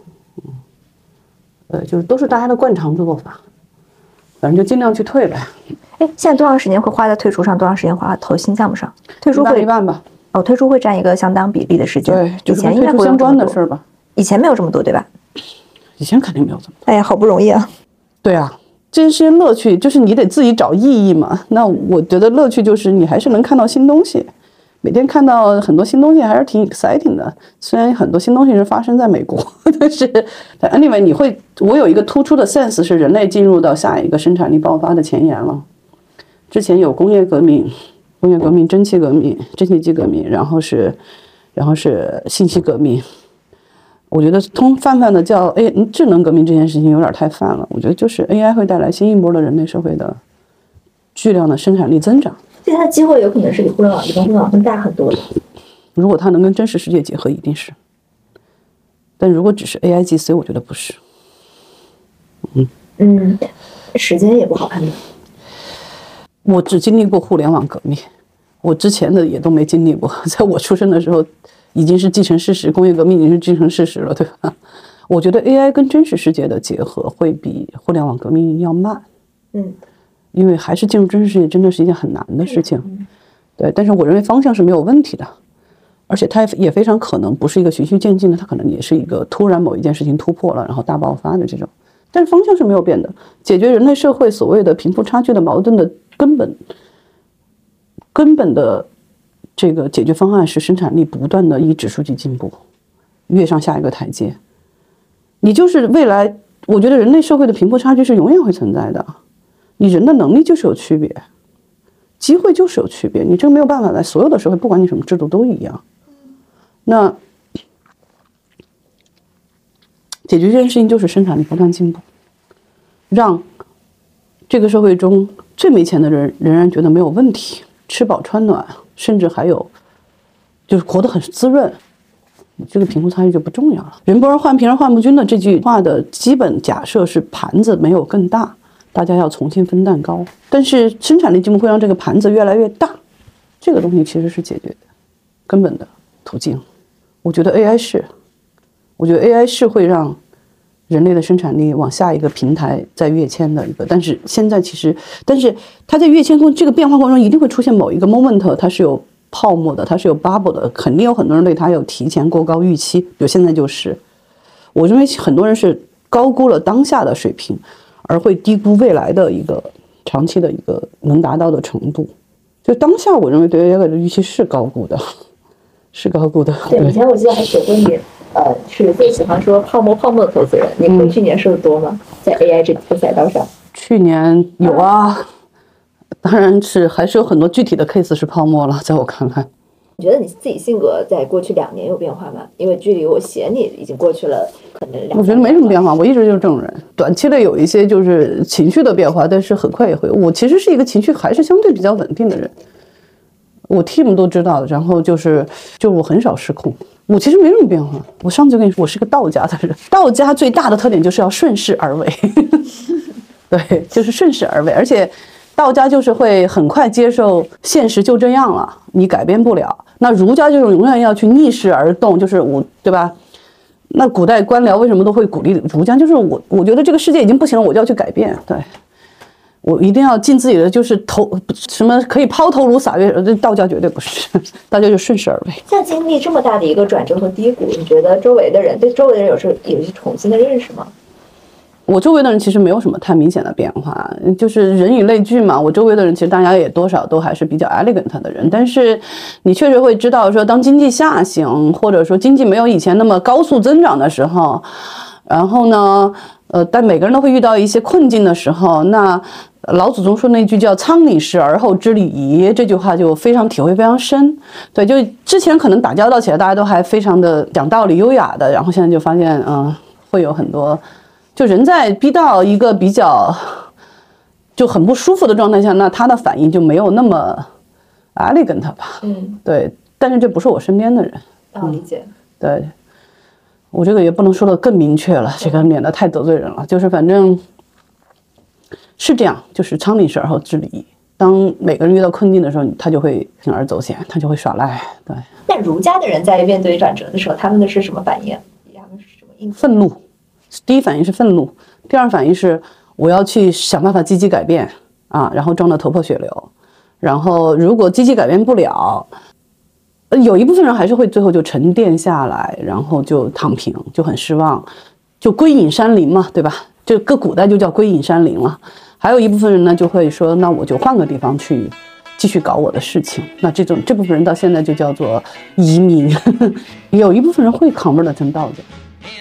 就是都是大家的惯常做法，反正就尽量去退呗。 现在多长时间会花在退出上，多长时间花在投新项目上？退出会一半吧。 退出会占一个相当比例的时间。 对，就是以前应该退出相关的事儿吧。 以前没有这么多，对吧？ 以前肯定没有这么多。 哎呀，好不容易啊。 对啊，这些乐趣就是你得自己找意义嘛。那我觉得乐趣就是你还是能看到新东西，每天看到很多新东西还是挺 exciting 的。虽然很多新东西是发生在美国，但是 anyway 我有一个突出的 sense 是人类进入到下一个生产力爆发的前沿了。之前有工业革命、蒸汽革命、蒸汽机革命，然后是信息革命。我觉得泛的叫智能革命这件事情有点太泛了。我觉得就是 AI 会带来新一波的人类社会的巨量的生产力增长。 对它机会有可能是比互联网跟互联网更大很多的。 如果它能跟真实世界结合，一定是。但如果只是 AIGC， 我觉得不是。 时间也不好判断。 我只经历过互联网革命，我之前的也都没经历过。在我出生的时候，已经是既成事实，工业革命已经是既成事实了，对吧？我觉得 AI 跟真实世界的结合会比互联网革命要慢，因为还是进入真实世界真的是一件很难的事情，对。但是我认为方向是没有问题的，而且它也非常可能不是一个循序渐进的，它可能也是一个突然某一件事情突破了，然后大爆发的这种。但是方向是没有变的，解决人类社会所谓的贫富差距的矛盾的根本的这个解决方案是生产力不断的以指数级进步，跃上下一个台阶。你就是未来，我觉得人类社会的贫富差距是永远会存在的，你人的能力就是有区别，机会就是有区别，你这个没有办法，在所有的社会，不管你什么制度都一样。那解决这件事情就是生产力不断进步，让这个社会中最没钱的人仍然觉得没有问题，吃饱穿暖，甚至还有就是活得很滋润，这个贫富差距就不重要了。人不而患，贫而患不均的这句话的基本假设是盘子没有更大，大家要重新分蛋糕。但是生产力进步会让这个盘子越来越大，这个东西其实是解决的根本的途径。我觉得 AI 是会让人类的生产力往下一个平台再跃迁的一个，但是现在但是它在跃迁过这个变化过程中一定会出现某一个 moment， 它是有泡沫的，它是有 bubble 的，肯定有很多人对它有提前过高预期，比如现在就是，我认为很多人是高估了当下的水平，而会低估未来的一个长期的一个能达到的程度。就当下我认为对 AI 的预期是高估的，是高估的。 对，以前我记得还写过你，是最喜欢说泡沫的投资人。你会去年说的多吗？在 AI 这个赛道上？ 去年有啊，当然是还是有很多具体的 case 是泡沫了，在我看来。 你觉得你自己性格在过去2年有变化吗？因为距离我写你已经过去了可能2年。 我觉得没什么变化，我一直就是这种人。短期的有一些就是情绪的变化，但是很快也会。我其实是一个情绪还是相对比较稳定的人，我 team 都知道，然后就是我很少失控。我其实没什么变化。我上次就跟你说，我是个道家的人。道家最大的特点就是要顺势而为，对，就是顺势而为。而且道家就是会很快接受现实就这样了，你改变不了。那儒家就是永远要去逆势而动，就是对吧？ 那古代官僚为什么都会鼓励儒家？就是我觉得这个世界已经不行了，我就要去改变。对，我一定要尽自己的，就是什么可以抛头颅洒热，这道教绝对不是，道教就顺势而为。 像经历这么大的一个转折和低谷，你觉得对周围的人有一些重新的认识吗？ 我周围的人其实没有什么太明显的变化，就是人以类聚嘛。我周围的人其实大家也多少都还是比较 elegant 的人，但是你确实会知道说，当经济下行，或者说经济没有以前那么高速增长的时候，然后呢，但每个人都会遇到一些困境的时候，那老祖宗说那句叫"仓廪实而后知礼仪"，这句话就非常体会非常深。对，就之前可能打交道起来大家都还非常的讲道理、优雅的，然后现在就发现，会有很多。就人在逼到一个比较就很不舒服的状态下，那他的反应就没有那么 elegant 吧。对，但是这不是我身边的人。 理解。 对，我这个也不能说的更明确了，这个免得太得罪人了。就是反正是这样，就是仓廪实而后知礼仪。当每个人遇到困境的时候，他就会铤而走险，他就会耍赖。对。 那儒家的人在面对转折的时候，他们的是什么反应？他们是什么应对？ 愤怒。第一反应是愤怒，第二反应是我要去想办法积极改变啊，然后撞得头破血流。然后如果积极改变不了，有一部分人还是会最后就沉淀下来，然后就躺平，就很失望，就归隐山林嘛，对吧？这个古代就叫归隐山林了。还有一部分人呢就会说，那我就换个地方去继续搞我的事情。那这部分人到现在就叫做移民。有一部分人会 convert 成道教。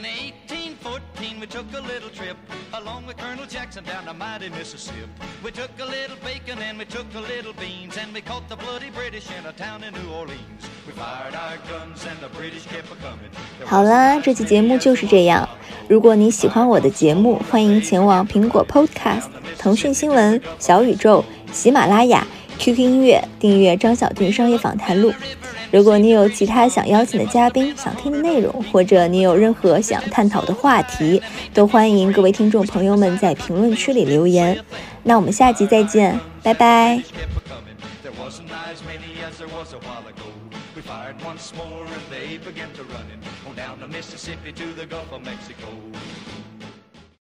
Took a little trip along with Colonel Jackson down the mighty Mississippi. We took a little bacon and we took a little beans and we caught the bloody British in a town in New Orleans. We fired our guns and the British kept a-coming. 好啦，这期节目就是这样。如果你喜欢我的节目，欢迎前往苹果 Podcast、腾讯新闻、小宇宙、喜马拉雅、QQ 音乐订阅张小俊商业访谈录。如果你有其他想邀请的嘉宾、想听的内容，或者你有任何想探讨的话题，都欢迎各位听众朋友们在评论区里留言。那我们下集再见，拜拜。We fired once more and they began to run it on down the Mississippi to the Gulf of Mexico.